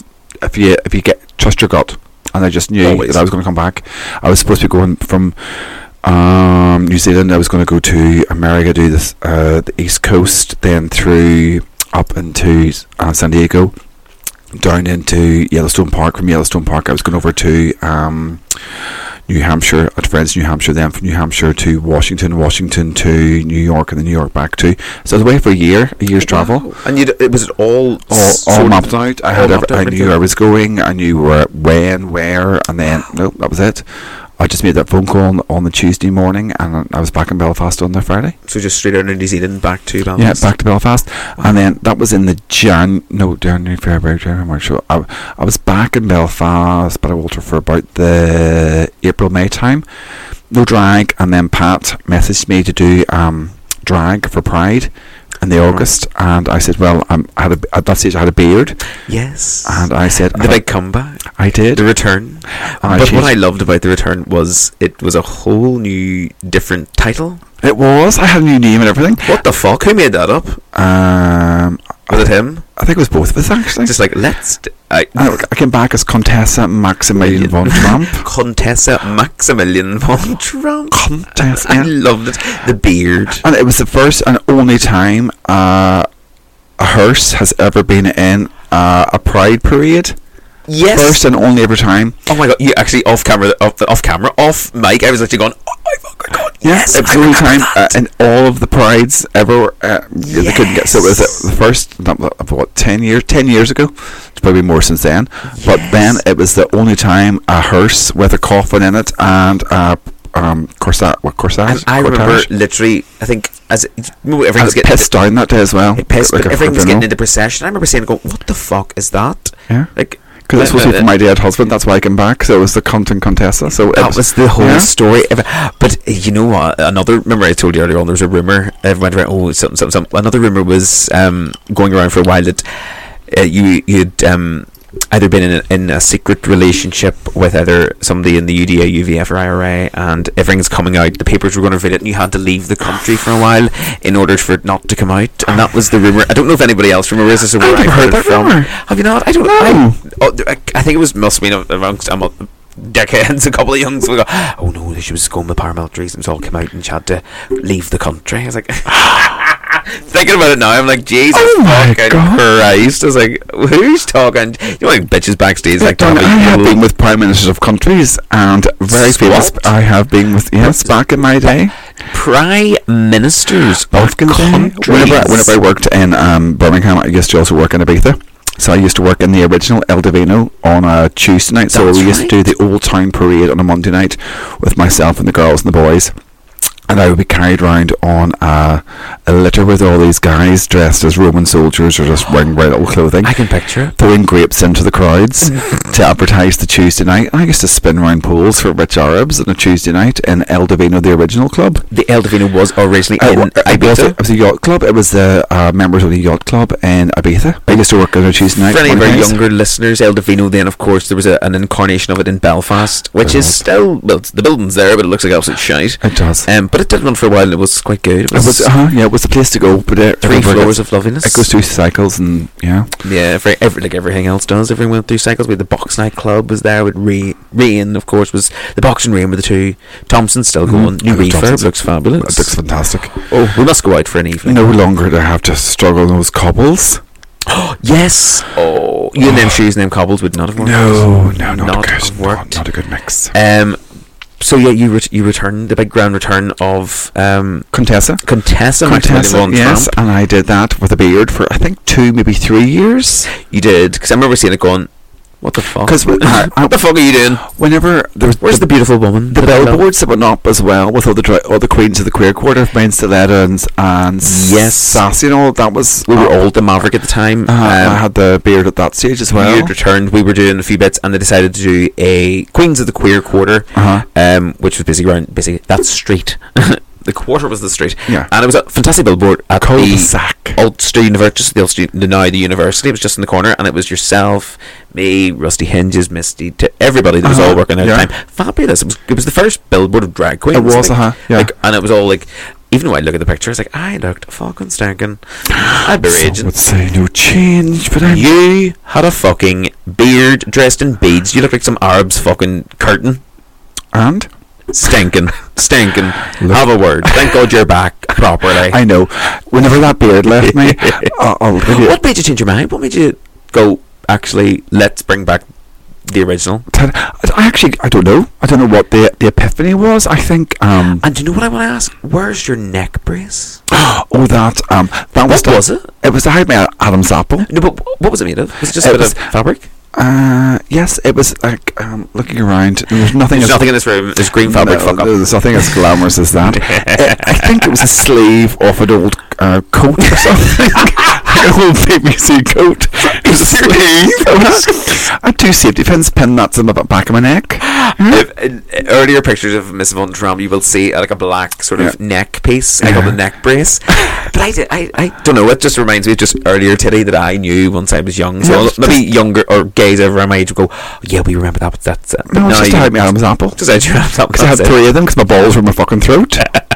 if you if you get trust your gut, and I just knew Always. that I was going to come back. I was supposed to be going from um, New Zealand. I was going to go to America, do this uh, the East Coast, then through up into uh, San Diego, down into Yellowstone Park. From Yellowstone Park, I was going over to um, New Hampshire, at friends in New Hampshire, then from New Hampshire to Washington, Washington to New York, and then New York back to. So I was away for a year, a year's travel. Wow. And you it was it all all, all mapped out. I had every, I knew where I was going. I knew where, when, where, and then no, that was it. I just made that phone call on, on the Tuesday morning, and I was back in Belfast on the Friday. So just straight out of New Zealand back to Belfast. Yeah, back to Belfast, wow. And then that was in the Jan, no January, February, January, March. So I, I was back in Belfast, but I Walter for about the April May time. No drag, and then Pat messaged me to do um, drag for Pride in the August, and I said, well, um, I had a, at that stage I had a beard. Yes. And I said, the big comeback. I did. The return. And but what I loved about the return was it was a whole new, different title. It was. I had a new name and everything. What the fuck? Who made that up? Um, was it him? I think it was both of us, actually. Just like, let's... D- I, I, I came back as Contessa Maximilian von Trump. Contessa Maximilian von Trump. Contessa. I loved it. The beard. And it was the first and only time uh, a hearse has ever been in uh, a pride parade. Yes. First and only ever time. Oh my god! You actually off camera, off, off camera, off mic. I was actually going, oh my fucking god! Yes, it was the only time uh, in all of the prides ever. Uh, yes. They couldn't get. So it was the first. Not, what ten years? Ten years ago. It's probably more since then. Yes. But then it was the only time a hearse with a coffin in it and uh, um corsage. What corsage? And I Cortage. remember literally. I think as everything I was was getting pissed down that day as well. It pissed, like but everything was getting into procession. I remember saying, "Go, what the fuck is that?" Yeah. Like. Because it's supposed to be for my dead husband, that's why I came back. So it was the Cunt and Contessa. So that was, was the whole yeah. story. But you know what? Another, remember I told you earlier on, there was a rumour. Everyone went around, oh, something, something, something. Another rumour was um, going around for a while that uh, you, you'd um, either been in a, in a secret relationship with either somebody in the U D A, U V F or I R A, and everything's coming out. The papers were going to read it, and you had to leave the country for a while in order for it not to come out. And that was the rumour. I don't know if anybody else remembers this or where I I've heard, heard that it from. rumour. Have you not? I don't know. I, oh, I, I think it was must have been amongst um, decades. A couple of youngs we go, oh no, she was going with paramilitaries, and it all came out, and she had to leave the country. I was like. Thinking about it now, I'm like, Jesus oh fucking Christ. I was like, who's talking? You know, like bitches backstage, like, Darn, I have been with prime ministers of countries and very famous. I have been with yes, back in my day. Prime ministers of countries. Whenever, whenever I worked in um, Birmingham, I used to also work in Ibiza. So I used to work in the original El Divino on a Tuesday night. So That's we used right. to do the Old Town Parade on a Monday night with myself and the girls and the boys. And I would be carried around on uh, a litter with all these guys dressed as Roman soldiers or just wearing bright little clothing. I can picture it. Throwing grapes into the crowds to advertise the Tuesday night. And I used to spin around pools for rich Arabs on a Tuesday night in El Divino, the original club. The El Divino was originally Uh, in it, was a, Ibiza. it was a yacht club. It was the uh, members of the yacht club in Ibiza. I used to work on a Tuesday night. For any of our Mondays. younger listeners, El Divino, then of course there was a, an incarnation of it in Belfast, which is still, well, the building's there, but it looks like absolute shite. It does. Um, but it did run for a while, and it was quite good. It It was, was, uh, yeah, it was the place to go. But uh, three floors of loveliness. It goes through cycles and yeah. Yeah, every, every, like everything else does. Everything went through cycles. We had the Box Night Club was there with Ray, Rain, of course, was the Box and Rain were the two. Thompson's still going. Mm. New I love refurb Thompson's. looks fabulous. It looks fantastic. Oh, we must go out for an evening. No longer do I have to struggle in those cobbles. Yes. Oh, you and them shoes and them cobbles would not have worked. No, no, not, not a good, have worked. not, not a good mix. Um. So yeah, you ret- you returned the big grand return of um Contessa. Contessa, Contessa, Maximilian von yes, Trump. and I did that with a beard for I think two, maybe three years. You did, because I remember seeing it going. What the fuck? 'Cause we- I- I- what the fuck are you doing? Whenever there was Where's the, beautiful woman? the billboards that went up as well with all the dri- all the queens of the queer quarter, Brian Stiletta and, and Yes. Sassy and all that was. We were uh, old, the Maverick at the time. Uh, um, I had the beard at that stage as well. You'd returned. We were doing a few bits, and they decided to do a Queens of the Queer Quarter, Uh-huh. um, which was basically around basically that street. The quarter was the street, Yeah. and it was a fantastic billboard at Cul-de-sac. the Ulster University, the Ulster, now the university. It was just in the corner, and it was yourself, me, Rusty Hinges, Misty, t- everybody that was Uh-huh. all working there Yeah. at the time. Fabulous! It was. It was the first billboard of drag queens. It was, like, uh-huh, yeah. like, and it was all like. Even though I look at the picture, it's like I looked fucking stinking. I'd be Some raging. would say no change, but I'm You had a fucking beard dressed in beads. You look like some Arab's fucking curtain. and Stinking. Stinking. Look. Have a word. Thank God you're back properly. I know. Whenever that beard left me, I'll, I'll give you. What made you change your mind? What made you go, actually, let's bring back the original. Ted, I actually, I don't know. I don't know what the the epiphany was. I think. Um, And do you know what I want to ask? Where's your neck brace? oh, that um, that was What the- was it? It was I made Adam's apple. No, but what was it made of? Was it just It a bit was- of fabric? Uh, yes, it was like um, looking around. There was nothing. There's as, nothing in this room. There's green fabric. no, Fuck up. There's nothing as glamorous as that. I, I think it was a sleeve of an old uh, coat or something. Like an old B B C coat. It was a sleeve. I had two safety pins pinned that's in the back of my neck. If, in, in earlier pictures of Miss Von Traum, you will see uh, like a black sort of Yeah. neck piece. I call the neck brace. But I, did, I, I don't know. It just reminds me of just earlier today that I knew once I was young. So Yeah, I'll- it's maybe younger or gays over my age will go, oh, yeah, we remember that. But that's uh, No, it's just you- I had my Adam's apple. Just out your Adam's apple. Because I had That's it. three of them because my balls were in my fucking throat.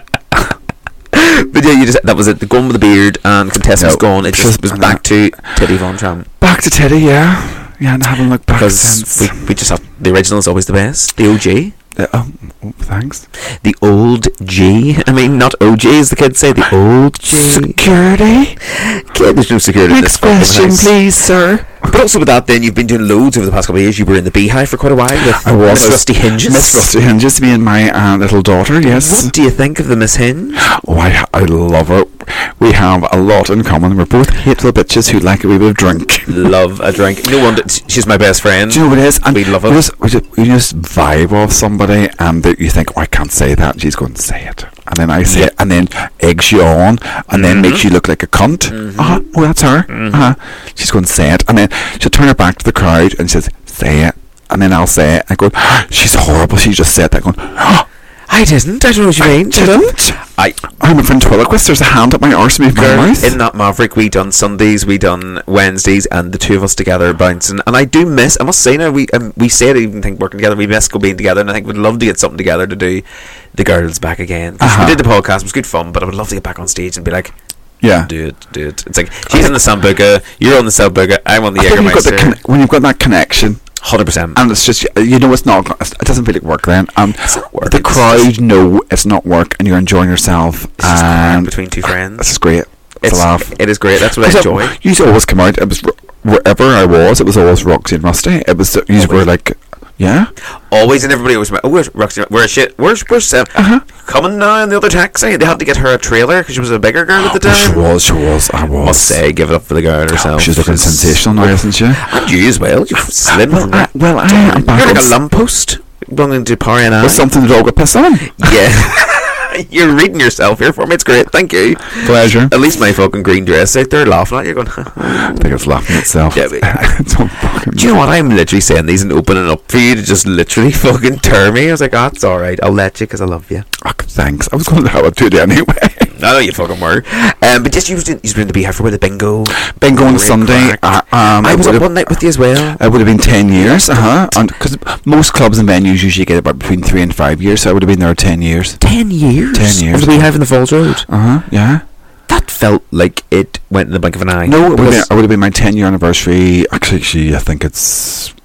But yeah, you just that was it. The gun with the beard and contestant was No, gone. It just just- was I know. back to Teddy Von Traum Back to Teddy, yeah. Yeah, and I haven't looked back because since. we, we just have the original is always the best. The O G. Uh, oh, oh, thanks. The old G. I mean, not O G as the kids say. The old G. Security? Kid, there's no security in this Next fucking question, house. please, sir. But also with that, then you've been doing loads over the past couple of years. You were in the Beehive for quite a while with I was. Miss Rusty Hinges. Miss Rusty Hinges, me and my uh, little daughter, yes. What do you think of the Miss Hinge? Oh, I, I love her. We have a lot in common. We're both hateful bitches who like a wee bit of drink. Love a drink. No wonder she's my best friend. Do you know what it is? And We love we it. just, we just, we just vibe off somebody, and that you think, oh, I can't say that. And she's going to say it, and then I say Yeah. it, and then eggs you on, and then makes you look like a cunt. Uh-huh. Oh, that's her. Uh-huh. She's going to say it, and then she'll turn her back to the crowd and says, "Say it," and then I'll say it. I go, "She's horrible. She just said that." Going, oh, I didn't. I don't know what you mean. didn't. I I'm a ventriloquist. There's a hand up my arse, me my Girl, mouth. in that Maverick, we done Sundays, we done Wednesdays, and the two of us together bouncing. And I do miss. I must say now, we um, we said I even think working together. We miss go being together, and I think we'd love to get something together to do the girls back again. 'Cause Uh-huh. we did the podcast; it was good fun. But I would love to get back on stage and be like, Yeah. do it, do it. It's like she's on the Sambuca, you're on the Sambuca, I'm on the I think you've got the Jägermeister. con- when you've got that connection, Hundred percent. and it's just, you know, it's not, it doesn't feel like work then. And It's not work, the it's crowd know it's not work, and you're enjoying yourself. It's just crack And between two friends. this is great. It's, It's a laugh. It is great. That's what I Because enjoy. You used to always come out. It was wherever I was. It was always Roxy and Rusty. It was. You were Always. like, yeah. Always, and everybody always went, oh, where's Roxy? Where's shit? Where's where's Sam? Uh-huh. Coming now in the other taxi. They had to get her a trailer because she was a bigger girl at the Oh, she time. was. She was. I was. Must say, give it up for the girl herself. She's looking She's- sensational now, isn't she? And you as well. You're slim. Well, I, well, I am You're back like on a s- lamppost belonging to Parry and I. with something the dog would piss on. Yeah. You're reading yourself here for me. It's great. Thank you. Pleasure. At least my fucking green dress out there laughing at you going, I think it's laughing itself. Yeah, but- It's all fucking. do you know what? I'm literally saying these and opening up for you to just literally fucking tear me. I was like, oh, it's alright. I'll let you because I love you. Oh, thanks. I was going to have it to it anyway. I know you fucking were. Um, but just you was doing, you was doing the Beehive for the bingo. Bingo on Great Sunday. crack. Uh, um, I it was would up have- one night with you as well. It would have been ten years, uh huh. And because most clubs and venues usually get about between three and five years, so I would have been there ten years. Ten years. Ten years. Of the Beehive in the Falls Road. Uh huh. Yeah. That felt like it went in the blink of an eye. No, it would, have been, Because- it would have been my ten year anniversary. Actually, actually, I think it's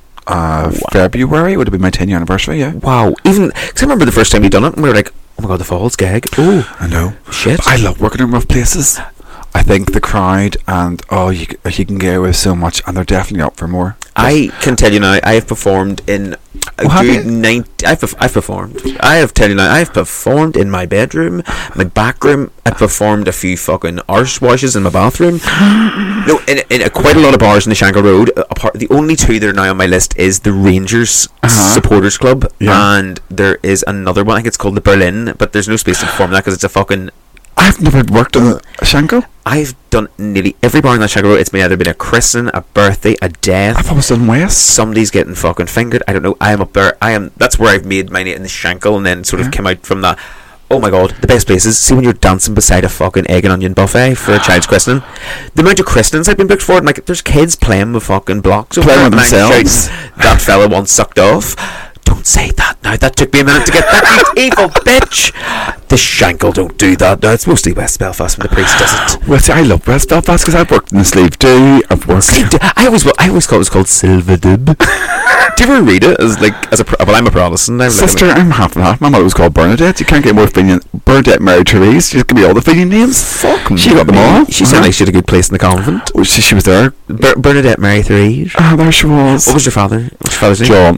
uh, February. It would have been my ten year anniversary. Yeah. Wow. Even because I remember the first time you done it, and we were like, "Oh my god, the Falls gag." Oh, I know. shit. But I love working in rough places. I think the crowd and oh, you c- you can get away with so much, and they're definitely up for more. I can tell you now, I have performed in a Oh, have good you? ninety. I've perf- I've performed. I have tell you now, I've performed in my bedroom, my back room. I performed a few fucking arse washes in my bathroom. No, in, in a, quite a lot of bars in the Shankill Road. uh, Apart, the only two that are now on my list is the Rangers Uh-huh. Supporters Club, Yeah. and there is another one. I think it's called the Berlin, but there's no space to perform that because it's a fucking. I've never worked in Shankill. I've done nearly every bar in that Shankill Road. It's been either been a christening, a birthday, a death. I've always done West. Somebody's getting fucking fingered. I don't know. I am up there. I am. That's where I've made my name in the Shankill, and then sort of Yeah. came out from that. Oh my god, the best places. See when you're dancing beside a fucking egg and onion buffet for a child's christening. The amount of christenings I've been booked for, and like there's kids playing with fucking blocks over Playing there, with and I'm themselves. shouting, that fella once sucked off. Don't say that now. That took me a minute to get that. You evil bitch. The Shankle don't do that. No, it's mostly West Belfast when the priest does it. Well, see, I love West Belfast because I've worked in the Slave Do. I've worked. Slave Do. I always, I always thought it was called Silvadib. Do you ever read it as like as a? Well, I'm a Protestant. I'm Sister, like, I'm half that. My mother was called Bernadette. You can't get more Fenian. Bernadette Mary Therese. She just give me all the Fenian names. Fuck me. She got them all. She uh-huh. sounded like she had a good place in the convent. Oh, she, she was there. Ber- Bernadette Mary Therese. Ah, there she was. What was your father? What's your father's name? John.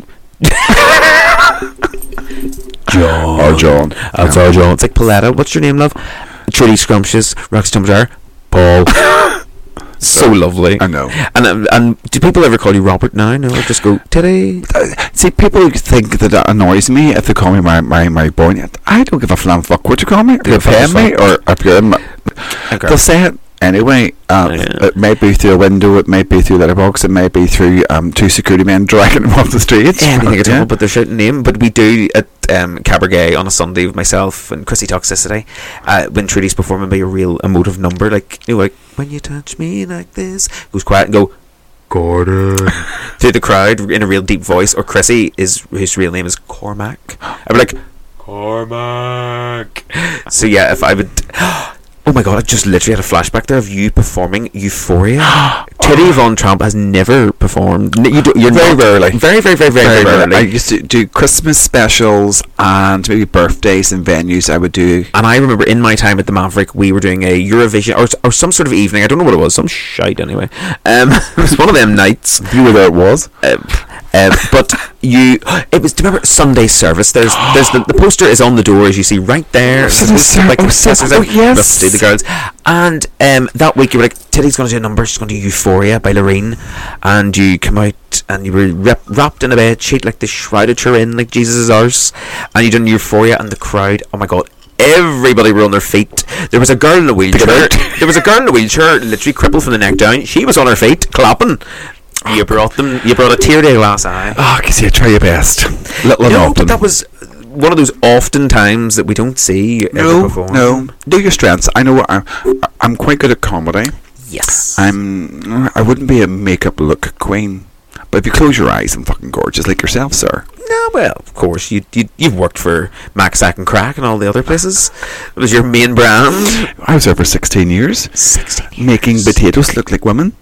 John. Or John. That's yeah. our John. It's like Paletta. What's your name, love? Trudy Scrumptious. Roxy Tumjar. Paul. So lovely. I know. And um, and do people ever call you Robert now? No, just go Teddy. Uh, see, people think that that annoys me if they call me my my, my boy. I don't give a flam fuck what you call me. If you're paying me or if you're in my, Okay. they'll say it anyway. Uh, Yeah. It may be through a window, it may be through letterbox, it may be through um, two security men dragging them off the streets. Anything at yeah. all, but their shouting name. But we do at um, Cabaret on a Sunday with myself and Chrissy Toxicity. Uh, when Trudy's performing by a real emotive number, like you know, like when you touch me like this, goes quiet and go Gordon through the crowd in a real deep voice. Or Chrissy is whose real name is Cormac. I'd be like Cormac. So yeah, if I would. Oh my god, I just literally had a flashback there of you performing Euphoria. Teddy Von Trump has never performed. N- You do, you're Very not, rarely. Very, very, very, very, Very very rarely. I rarely. used to do Christmas specials and maybe birthdays and venues. I would do. And I remember in my time at the Maverick, we were doing a Eurovision or, or some sort of evening. I don't know what it was. Some shite anyway. Um, it was one of them nights. You were there. It was. Um, um, but you, it was. Do you remember Sunday service? There's, there's the, the poster is on the door as you see right there. Sunday It's ser- like oh, the so- sisters oh, out, yes. Rusty, the girls, and um, that week you were like, Teddy's going to do a number. She's going to do Euphoria by Loreen, and you come out and you were rep- wrapped in a bed sheet like the shrouded her in like Jesus is ours, and you done Euphoria, and the crowd. Oh my god. Everybody were on their feet. There was a girl in a wheelchair. There was a girl in a wheelchair, literally crippled from the neck down. She was on her feet, clapping. You brought them. You brought a tear to a glass eye. Oh, I see. Try your best. Little and No, often. but that was one of those often times that we don't see ever No, perform. no. Do your strengths. I know what I'm. I'm quite good at comedy. Yes. I'm. I wouldn't be a makeup look queen, but if you close your eyes, I'm fucking gorgeous, like yourself, sir. No, well, of course you, you you've worked for Mac Sack and Crack and all the other places. It was your main brand. I was there for sixteen years, Sixteen. making potatoes look like women.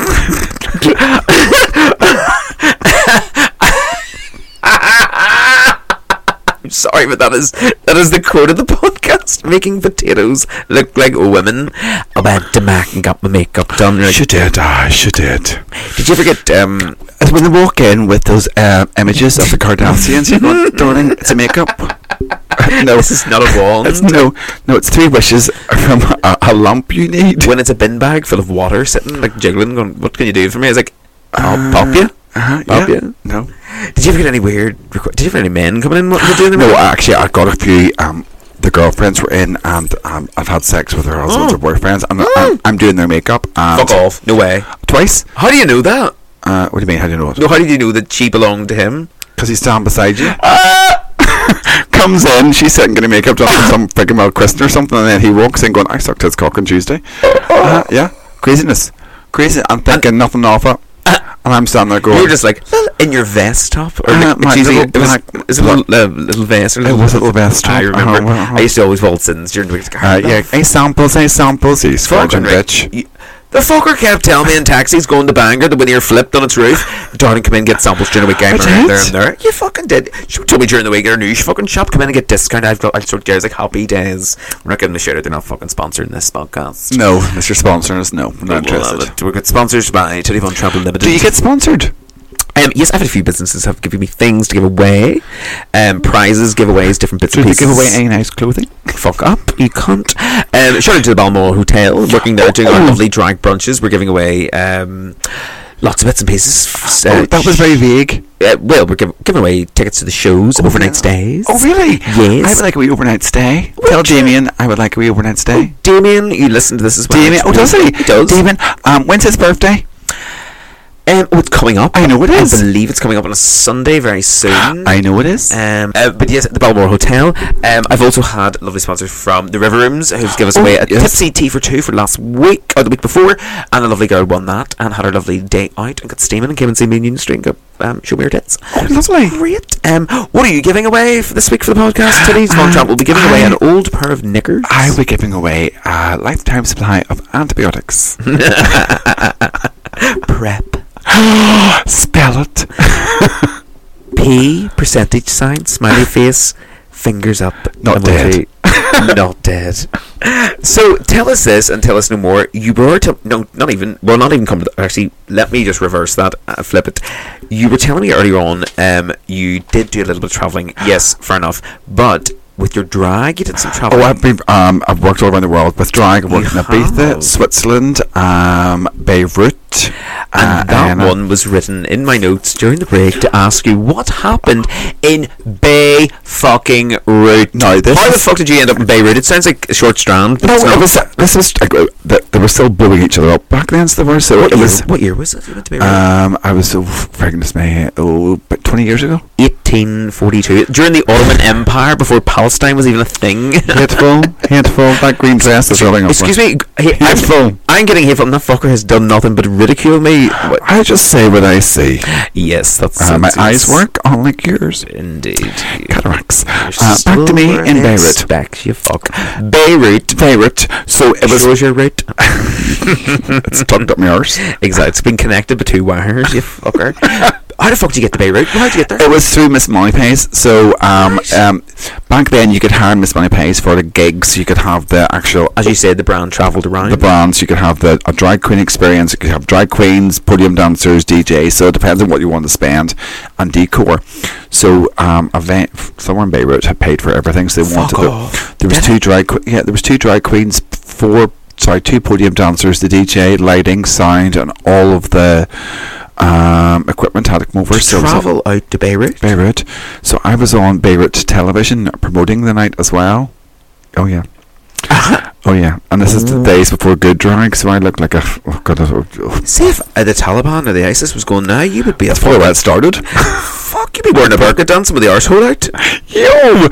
I'm sorry, but that is that is the quote of the podcast. Making potatoes look like women. I went to Mac and got my makeup done. Like, She did. Ah, she did. did you ever get um? As when they walk in with those uh, images of the Kardashians, you go, darling, it's a makeup. No, This is not a wand. it's no, no, it's three wishes from a, a lump you need. When it's a bin bag full of water sitting like jiggling, going, "What can you do for me?" I was like, "I'll pop you." Uh-huh, Pop yeah. you. No, Did you ever get any weird? Requ- did you ever have any men coming in wanting to do the no. Actually, I got a few. Um, the girlfriends were in, and um, I've had sex with their husbands Oh. or boyfriends, and I'm, I'm doing their makeup. And Fuck off! No way. twice. How do you know that? Uh, what do you mean? How do you know it? No, how did you know that she belonged to him? Because he's standing beside you. Comes in, she's sitting getting makeup done for some freaking well Kristen or something, and then he walks in going, I sucked his cock on Tuesday. Uh, yeah, craziness. Crazy. I'm thinking nothing of it. And I'm standing there going, You were just like "Well, in your vest top, or Uh, like, my it's usually, little it was, black- is it a little, uh, little vest or It little was a little vest top. I remember. Uh-huh, uh-huh. I used to always waltz in during the week. Like, uh, yeah, hey samples, hey samples, you Fucking scourging right. bitch. You- The fucker kept telling me in taxis going to Bangor that when you're flipped on its roof, darling, come in and get samples during the week. I'm I around did. there and there. You fucking did. She told me during the week at her new fucking shop, come in and get discount. I've got all sorts of guys like Happy Days. We're not giving the shout out. They're not fucking sponsoring this podcast. No, Mister Sponsoring us, no, I'm not Well, interested. uh, We're got sponsors by Teddy Von Trample Limited. Do you get sponsored? Um, yes, I've had a few businesses have given me things to give away, um, prizes, giveaways, different bits Do and you pieces. give away any nice clothing? Fuck up, you cunt. Um, shout out to the Balmoral Hotel, working there, doing our lovely drag brunches. We're giving away um, lots of bits and pieces. Oh, that was very vague. Uh, well, we're giv- giving away tickets to the shows, Oh, overnight yeah. stays. Oh, really? Yes. I would like a wee overnight stay. Tell Damien I would like a wee overnight stay. Damien, you listen to this as well. Damien, oh, does he? He does. Damien, um, when's his birthday? Um, oh, it's coming up. I know it is. I believe it's coming up on a Sunday very soon. I know it is. Um, uh, but yes, the Balmore Hotel. Um, I've also had lovely sponsors from the River Rooms who've given us Oh, away a yes. tipsy tea for two for last week or the week before, and a lovely girl won that and had her lovely day out and got steaming and came and see me in Union Street and got, um, show me her tits. Oh, lovely. Great. Um, what are you giving away for this week for the podcast? Today's Von Trump will be giving away I- an old pair of knickers. I will be giving away a lifetime supply of antibiotics. Prep. Spell it. P percentage sign smiley face fingers up Not emoji. Not dead. So tell us this and tell us no more. You were to, no, not even. Well, not even come to. The, actually, let me just reverse that. Uh, flip it. You were telling me earlier on. Um, you did do a little bit of traveling. Yes, fair enough. But with your drag, you did some traveling. Oh, I've been. Um, I've worked all around the world with drag. I've worked You in Ibiza, have. Switzerland, um, Beirut. And uh, that and, uh, one was written in my notes during the break to ask you what happened in Bay fucking Root. No, this How the is- fuck did you end up in Beirut? It sounds like a short strand. But No, it's it not. was. This was. Like, uh, they, they were still blowing each other up back then. So they were. So What it year, was. what year was it? You went to Beirut? Um, I was so pregnant, me. Oh, about twenty years ago. eighteen forty-two, during the Ottoman Empire, before Palestine was even a thing. Hateful, hateful. That green dress is rubbing off. Excuse me, he, I'm, Hateful. I'm getting hateful. And that fucker has done nothing but ridicule me. What- I just say what I see. Yes, that's Uh, my that's- eyes work unlike yours. Indeed. Cataracts. You're Uh, back to me slower in than Beirut. Expect you fuck. Beirut. Beirut. So it was. Shows your route. It's tucked up my arse. Exactly. It's been connected by two wires, you fucker. How the fuck did you get to Beirut? How'd you get there? It was through Miss Money Pays. So um, Right. um, back then you could hire Miss Money Pays for the gigs. You could have the actual. As you said, the brand travelled around. The brands, you could have the a drag queen experience, you could have drag queens, podium dancers, D Js, so it depends on what you want to spend, and decor. So um, a event somewhere in Beirut had paid for everything, so they Fuck wanted off. the, there was Did two it? drag que- yeah there was two drag queens, four sorry two podium dancers, the D J, lighting, sound, and all of the um, equipment had to come over. To So it was all- travel out to Beirut. Beirut. So I was on Beirut television promoting the night as well. Oh yeah. Oh yeah, and this is the days before good drag, so I looked like a oh god. Oh, oh. See if uh, the Taliban or the ISIS was going now, you would be a That's probably where it started. fuck. You'd be wearing a burqa dancing with the arsehole out. Yo,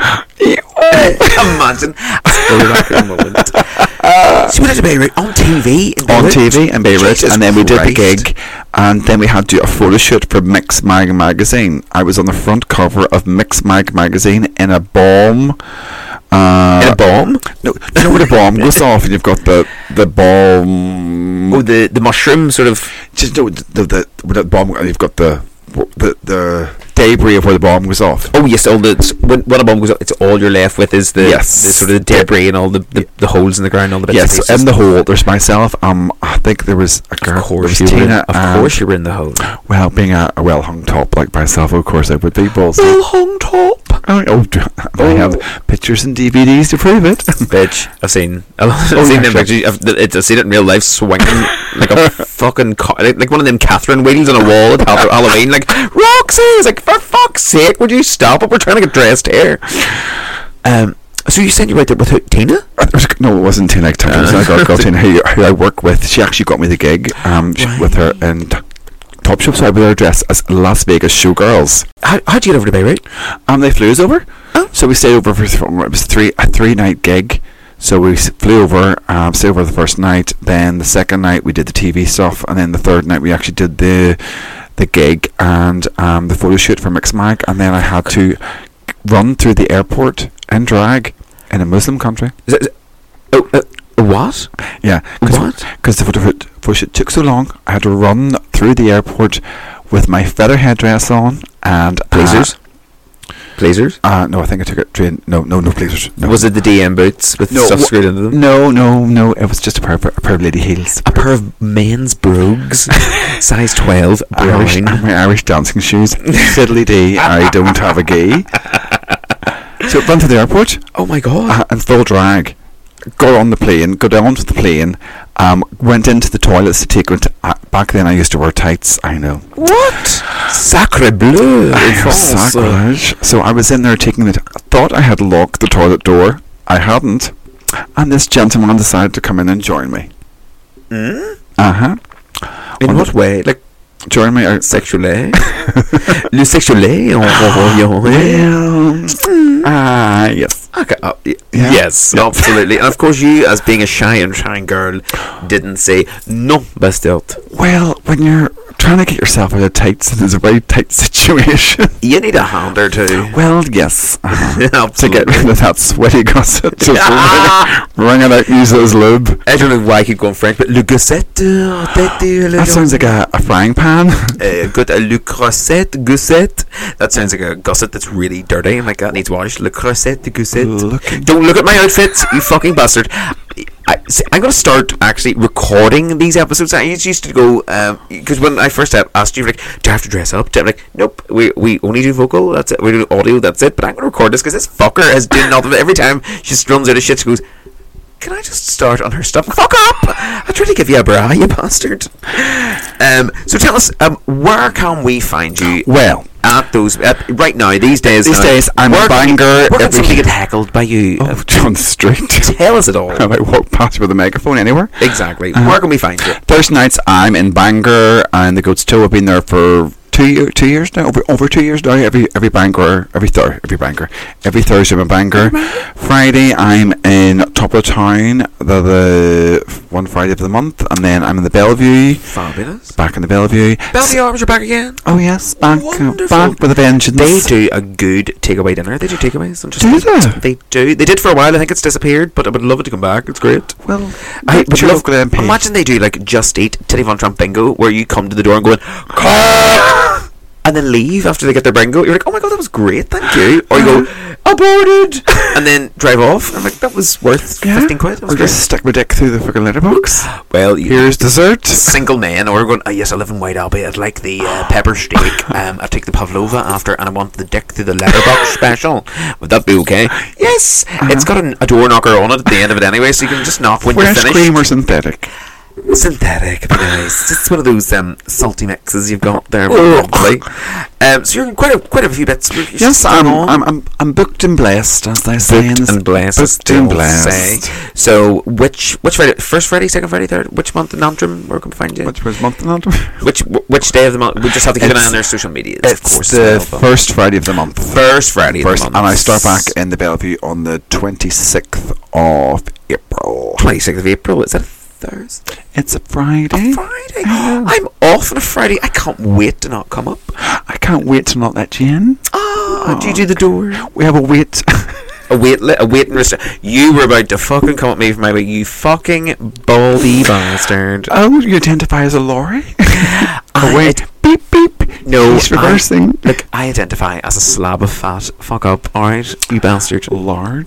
Imagine. Throwback in a moment. So we went to Beirut on T V. In on Beirut? T V in Beirut, Jesus and then we did the Christ. gig, and then we had to do a photo shoot for Mix Mag magazine. I was on the front cover of Mix Mag magazine in a bomb. Uh, In a bomb? No, you know where the bomb goes off, and you've got the the bomb. Oh, the the mushroom sort of. Just no, the the, the, with the bomb. You've got the the the debris of where the bomb goes off. Oh yes, all the when, when a bomb goes up, it's all you're left with is the, Yes. the sort of the debris and all the, the, the holes in the ground, all the bits and Yes, pieces. in the hole. There's myself. Um, I think there was a girl. Of course, there was you were in, Tina. of and- course, you were in the hole. Well, being a, a well hung top like myself, of course I would be. Balls. Well hung top. Oh, oh, d- I have pictures and D V Ds to prove it. Bitch, I've seen. I've Oh, seen yeah, them pictures. I've, it's, I've seen it in real life, swinging like a fucking car, like, like one of them Catherine wheels on a wall at Hall- Halloween. Like Roxy, it's like for fuck's sake, would you stop it? We're trying to get dressed here. Um. So you said you were right there with who, Tina? Uh, there was a- no, it wasn't Tina. It was Uh. a girl called Tina who, who I work with. She actually got me the gig. Um, she- Right. with her in t- Top Shop, so I was there dressed as Las Vegas showgirls. How how'd you get over to Beirut? Um, they flew us over. Oh. So we stayed over for th- it was three a three night gig. So we s- flew over, um, stayed over the first night. Then the second night we did the T V stuff, and then the third night we actually did the the gig and um, the photo shoot for Mixmag. And then I had to run through the airport in drag in a Muslim country. Is it, is it, oh, uh, what? Yeah, What? Because the photo shoot, photo shoot took so long, I had to run through the airport with my feather headdress on and Blazers? Blazers? Uh, uh, no, I think I took it train. No, no, no blazers. No. Was it the D M boots with No, stuff wha- screwed into them? No, no, no. It was just a pair of, a pair of lady heels. A pair of men's brogues, size twelve, Irish, brown. and my Irish dancing shoes. Fiddly dee, I don't have a gay. So run to the airport Oh my god. uh, in full drag. Got on the plane, got down to the plane, um, went into the toilets to take it. Uh, back then I used to wear tights, I know. What? Sacre bleu. I in have France. sacrilege. So I was in there taking it. I thought I had locked the toilet door. I hadn't. And this gentleman decided to come in and join me. Mm? Uh huh. In On what the- way? Like, Join me out. Sexually. Le sexually. Oh, oh, oh, Well, ah, yes. Okay. Uh, y- Yeah. Yes, Yeah. absolutely. And of course, you, as being a shy and trying girl, didn't say non bastard. Well, when you're trying to get yourself out of tights, it is a very tight situation. You need a hand or two. Well, yes. Uh-huh. To get Absolutely. rid of that sweaty gusset. Just wring it out, use it as lube. I don't know why I keep going French, but le gossette. Uh, That sounds like a, a frying pan. Uh, good, uh, le crosset, gossette. That sounds like a gusset that's really dirty. I'm like, that needs wash. Le crosset, the gossette. Look. Don't look at my outfit, you fucking bastard. I, see, I'm going to start actually recording these episodes. I used used to go, because when I first asked you, like, do I have to dress up? I'm like, nope, we we only do vocal, that's it. We do audio, that's it. But I'm going to record this because this fucker has done nothing. Every time she just runs out of shit, she goes, can I just start on her stuff? Fuck up! I tried to give you a bra, you bastard. Um, so tell us, um, where can we find you? Well, At those, at, right now, these days. These now, days, I'm where a can you- banger Where can every- somebody get heckled by you? oh, on the street. Tell us it all. I might walk past with a megaphone anywhere. Exactly. Uh-huh. Where can we find you? Thursday nights, I'm in Bangor, and the Goats Toe. I've been there for two year, two years now, over over two years now. Every every Bangor, every thir- every Bangor, every Thursday I'm in Bangor. Friday, I'm in top of the town, the, the one Friday of the month, and then I'm in the Bellevue. Fabulous. Back in the Bellevue. Bellevue Arms are back again. Oh yes, back uh, Wonderful. back with a vengeance. They do a good takeaway dinner. They do takeaways. I'm just Do they? They do. They did for a while. I think it's disappeared, but I would love it to come back. It's great. Well, I but would your love. local M P. Imagine they do like Just Eat Titty Von Trump Bingo, where you come to the door and going, "Cock!" and then leave after they get their bingo. You're like, oh my god, that was great, thank you. Or you go, aborted, and then drive off. I'm like, that was worth Yeah. fifteen quid. That was Or great. just stick my dick through the fucking letterbox. Well, you, Here's dessert. single men, or going, oh yes, I live in White Abbey. I'd like the uh, pepper steak. Um, I'll take the pavlova after, and I want the dick through the letterbox special. Would that be okay? Yes. It's got an, a door knocker on it at the end of it anyway, so you can just knock when you're Fresh finished. cream or synthetic? Synthetic, but nice. It's one of those um, salty mixes you've got there. Oh. Lovely. Um, so you're in quite a quite a few bits. You should Yes, start I'm, on. I'm, I'm, I'm booked and blessed, as they say. in Booked this- and blessed. as Booked they and all blessed. say. So which which Friday? First Friday, second Friday, third? Which month in Antrim? Where can we find you? Which was month and Antrim? Which which day of the month? We just have to keep an eye It's- on their social media. It's of course, the as well, but- first Friday of the month. first Friday. First, of and the month. I start back in the Bellevue on the twenty-sixth of April. twenty-sixth of April. Is that a Thursday? It's a Friday. A Friday. I'm off on a Friday. I can't wait to not come up. I can't wait to not let you in. Ah, do you do the door? We have a wait. A wait, li- a waiting list. You were about to fucking come at me for my way, you fucking baldy bastard. Oh, you identify as a lorry? I Oh, wait. Beep, beep. No, He's I- reversing. Look, I identify as a slab of fat. Fuck up, alright, you bastard. Lord.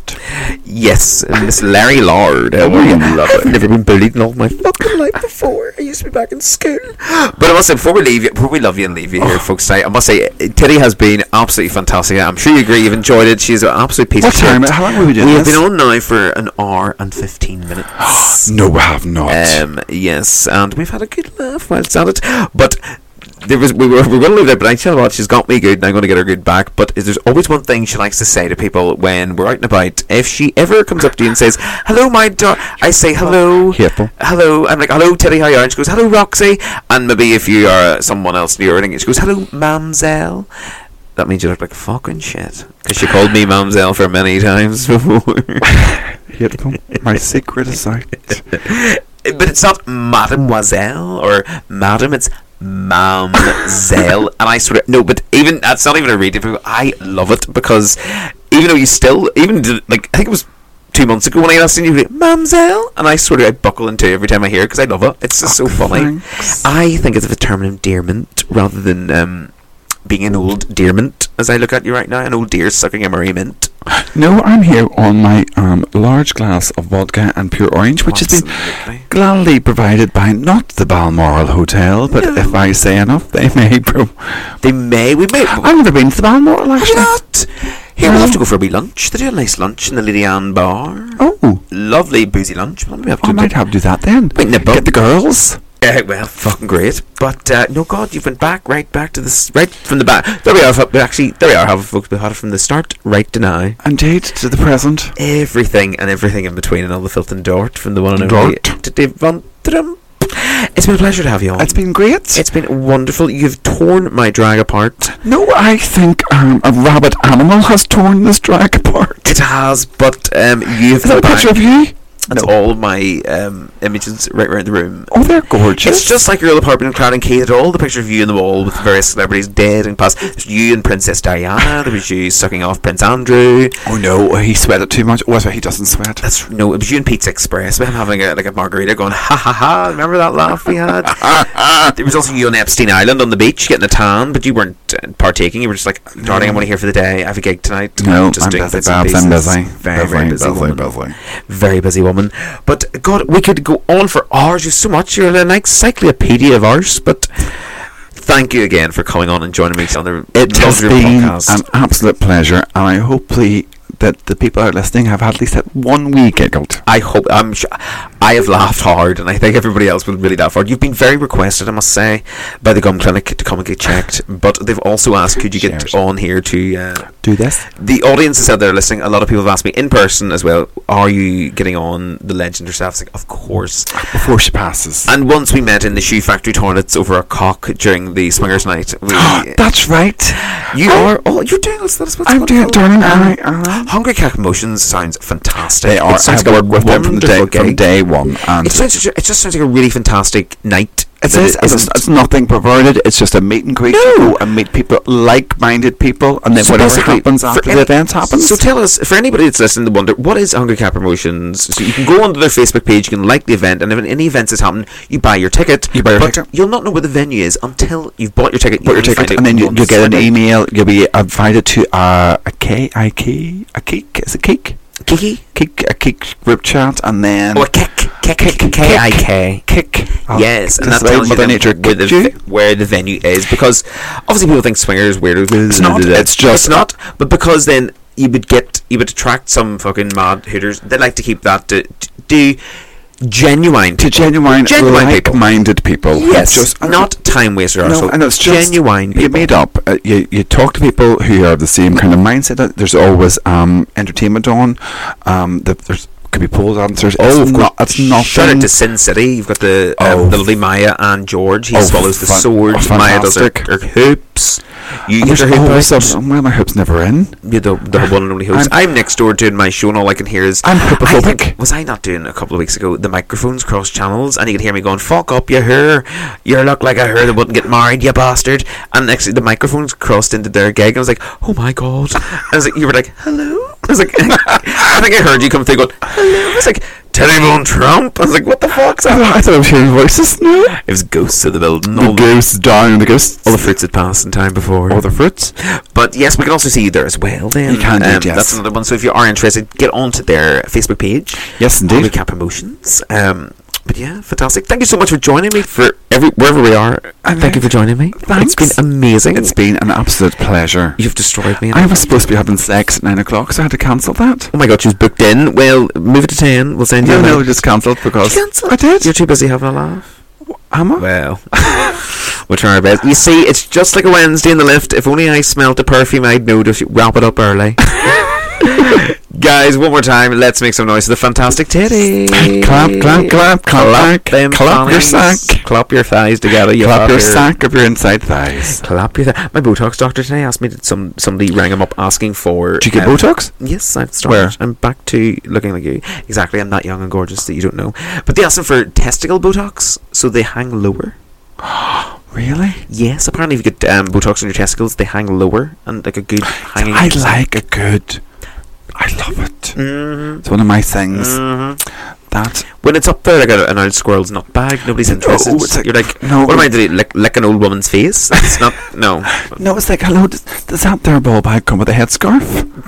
Yes, Miss Larry Lord. How are you? I've never been bullied in all my fucking life before. I used to be back in school. But I must say, before we leave you, before we love you and leave you here, folks, tonight, I must say, Titty has been absolutely fantastic. I'm sure you agree. You've enjoyed it. She's an absolute piece What of time? shit. How long have we been doing We have this? been on now for an hour and fifteen minutes. No, we have not. Um, yes, and we've had a good laugh whilst at it. But there was we were we were going to leave it, but I tell you what, she's got me good, and I'm going to get her good back. But is there's always one thing she likes to say to people when we're out and about. If she ever comes up to you and says, "Hello, my daughter," I say, "Hello, Hateful. hello." I'm like, "Hello, Teddy, how are you?" And she goes, "Hello, Roxy." And maybe if you are uh, someone else near her, she goes, "Hello, Mamselle." That means you look like fucking shit, because she called me Mamselle for many times before. Hateful. My secret is out. But it's not Mademoiselle or Madam, it's Mamselle. And I sort of, no, but even, that's not even a reading. I love it because even though you still, even did- like, I think it was two months ago when I asked you, Mamselle, and I sort of, I buckle into it every time I hear it because I love it. It's just so funny. Thanks. I think it's a term of endearment rather than um, being an old dearment, as I look at you right now, an old deer sucking a Marie Mint. No, I'm here on my um, large glass of vodka and pure orange, which has been Absolutely. gladly provided by not the Balmoral Hotel, but No. if I say enough, they may. Pro- They may, we may. I've never been to the Balmoral, Have you actually. not? Here, we'll have to go for a wee lunch. They do a nice lunch in the Lady Anne bar. Oh, Lovely boozy lunch. Well, we have to I might have to do that then. Wait, nibble. Get the girls. Uh, well, fucking great. But uh, no, God, you went back, right back to this, right from the back. There we are. fo- Actually, there we are, have folks. We had it from the start, right to now. Indeed, to the present. Everything and everything in between, and all the filth and dirt from the one and only Dirt. to Dave Von Trump. It's been a pleasure to have you on. It's been great. It's been wonderful. You've torn my drag apart. No, I think um, a rabbit animal has torn this drag apart. It has, but um, you've Is that a picture of you? It's No. all my um, images right around the room. Oh, they're gorgeous. It's just like your little apartment in Crown and Kate. All the pictures of you on the wall with various celebrities dead and past. There's you and Princess Diana. There was you sucking off Prince Andrew. Oh no, he sweated too much. Oh, that's right, he doesn't sweat. That's no. It was you and Pizza Express. We were having a, like a margarita, going ha ha ha. Remember that laugh we had? There was also you on Epstein Island on the beach getting a tan, but you weren't uh, partaking. You were just like, darling, I'm only here for the day. I have a gig tonight. No, just I'm doing busy, bits and Babs. I'm pieces. busy. Very, very busy, busy, woman. busy. Very busy woman. But God, we could go on for hours. You've so much. You're an encyclopedia of ours. But thank you again for coming on and joining me on the It has Lovely been podcast. an absolute pleasure, and I hopefully that the people out listening have at least had one wee giggled. I hope I'm. Sh- I have laughed hard, and I think everybody else will really laugh hard. You've been very requested, I must say, by the Gum Clinic to come and get checked. But they've also asked, could you get Shares. on here to? Uh, Do this. the audience is out there listening. A lot of people have asked me in person as well. Are you getting on the legend herself? It's like, of course. Before she passes. And once we met in the shoe factory toilets over a cock during the swingers' night. We, That's right. you Oh, are. Oh, you're doing this. That's what's I'm doing it, wonderful. darling. Um, I, uh, Hungry Cat Emotions sounds fantastic. they are. It sounds I like work a with them from the day wonderful from gig. day one, and It sounds. It just sounds like a really fantastic night. It says That it's, isn't- it's nothing perverted. It's just a meet and greet. No. You go and meet people, like-minded people, and then So whatever basically, happens for after any- the event happens. So tell us, for anybody that's listening to wonder, what is Hungry Cat Promotions? So you can go onto their Facebook page, you can like the event, and if any events is happening, you buy your ticket. You buy your but ticket. You'll not know where the venue is until you've bought your ticket. Put your You'll ticket, find and it then you, once you get an Friday. email. You'll be invited to uh, a cake, a cake, a cake. Is it cake? Kiki? Cake, a cake group chat, and then Oh, a kick. Kick. Kick. K I K. kick. Yes, and This that way tells you Mother then Nature where the, kicked you. where the venue is, because obviously people think swingers weirdos. It's not, it's just- it's not. But because then you would get you would attract some fucking mad hooters. They like to keep that to, to do genuine to people. genuine, Genuine people. like-minded people. Yes, just not time wasters. No, so and it's just genuine people. You meet up. Uh, you you talk to people who are the same kind of mindset. Uh, There's always um, entertainment on. Um, the, there's could be pole dancers. Oh, it's of course. not. It's nothing. Shout out to Sin City. You've got the um, Oh, the lovely Maya and George. He oh, swallows the fan- swords. oh, Maya does her, fantastic. her hoops. You And get there's your hoop always out. some- well, my hoop's never in. You the, the one and only host. I'm, I'm- next door doing my show, and all I can hear is I'm I hoopophobic. think- was I not doing a couple of weeks ago? The microphones cross channels, and you could hear me going, "Fuck up your hair! You look like a hair that wouldn't get married, you bastard!" And next, the microphones crossed into their gig, and I was like, "Oh my god!" I was like, "You were like, hello." I was like, I think I heard you come through going, "Hello." I was like, "Telephone Trump." I was like, "What the fuck's I that?" thought, I thought I was hearing voices. No, It was ghosts of the building. the All the, ghosts down. The ghosts. all the fruits had passed in time before. All the fruits. But yes, we can also see you there as well. Then You can indeed, yes. That's another one. So if you are interested, get onto their Facebook page. Yes, indeed. Recap Promotions. Um, but yeah, fantastic. Thank you so much for joining me for every wherever we are. And Thank you for joining me. thanks. It's been amazing. It's been an absolute pleasure. You've destroyed me. I was supposed to be having sex at nine o'clock, so I had to cancel that. Oh my god, she was booked in. Well, move it to ten. We'll send you. No, a no, link. just cancelled because Cancel. I did. You're too busy having a laugh. Am I? Well, we'll try our best. You see, it's just like a Wednesday in the lift. If only I smelt the perfume, I'd know to wrap it up early. Guys, one more time, let's make some noise for the Fantastic Teddy. Clap, clap, clap, clap, Clap clap, them clap your thighs. sack. Clap your thighs together. You Clap your fucker. sack of your inside thighs. Clap your thighs. My Botox doctor today asked me that some somebody rang him up asking for. Did you get um, Botox? Yes, I've started. Where? I'm back to looking like you. Exactly, I'm that young and gorgeous that you don't know. But they asked him for testicle Botox, so they hang lower. Really? Yes, apparently if you get um, Botox on your testicles, they hang lower and like a good hanging. I like a good. I love it. Mm-hmm. It's one of my things. Mm-hmm. That When it's up there like a, an old squirrel's nut bag, nobody's interested. it's like- You're like, no. what am I doing? Lick, lick an old woman's face? It's not. No. no, it's like hello. Does, does that there ball bag come with a headscarf?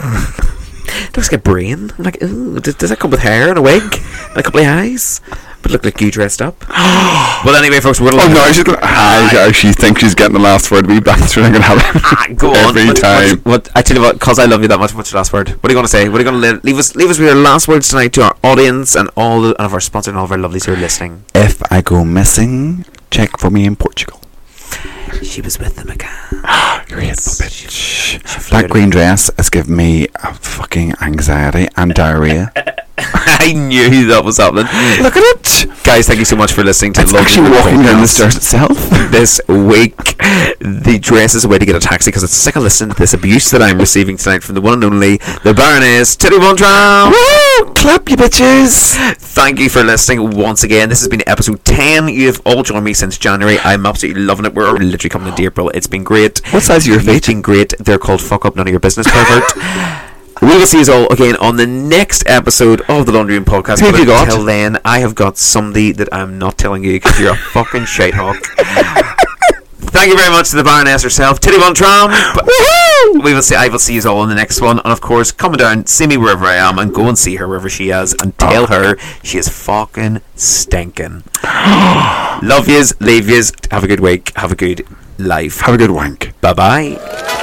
It looks like a brain. I'm like, ooh, does, does that come with hair and a wig and a couple of eyes? But look like you dressed up. Well, anyway, folks, we're gonna. Oh no, she's gonna. I, I, she thinks she's getting the last word. We bastard. I'm gonna have it Ah, go on. every what, time. What, what I tell you what, cause I love you that much. What's your last word? What are you gonna say? What are you gonna leave, leave us? Leave us with your last words tonight to our audience and all the, of our sponsors and all of our lovelies who are listening. If I go missing, check for me in Portugal. She was with them again. You're a hateful She- bitch. she That flirted. green dress has given me a fucking anxiety and diarrhea. I knew that was happening. Look at it. Guys, thank you so much for listening to It's London actually Road walking down the Podcast. stairs itself. This week, the dress is a way to get a taxi because it's sick of listening to this abuse that I'm receiving tonight from the one and only, the Baroness Titty Von Traum. Woo! Clap, you bitches. Thank you for listening once again. This has been episode ten. You've all joined me since January. I'm absolutely loving it. We're literally coming into April. It's been great. What size are your It's feet? been great. They're called Fuck Up None of Your Business, pervert. We will see you all again on the next episode of the Laundry Room Podcast. Who have But you got? Until then, I have got somebody that I'm not telling you because you're a fucking shite hawk. Thank you very much to the Baroness herself, Titty Von Traum. We will see. I will see you all in the next one, and of course, come down, see me wherever I am, and go and see her wherever she is, and tell her she is fucking stinking. Love yous, leave yous. Have a good week. Have a good life. Have a good wank. Bye bye.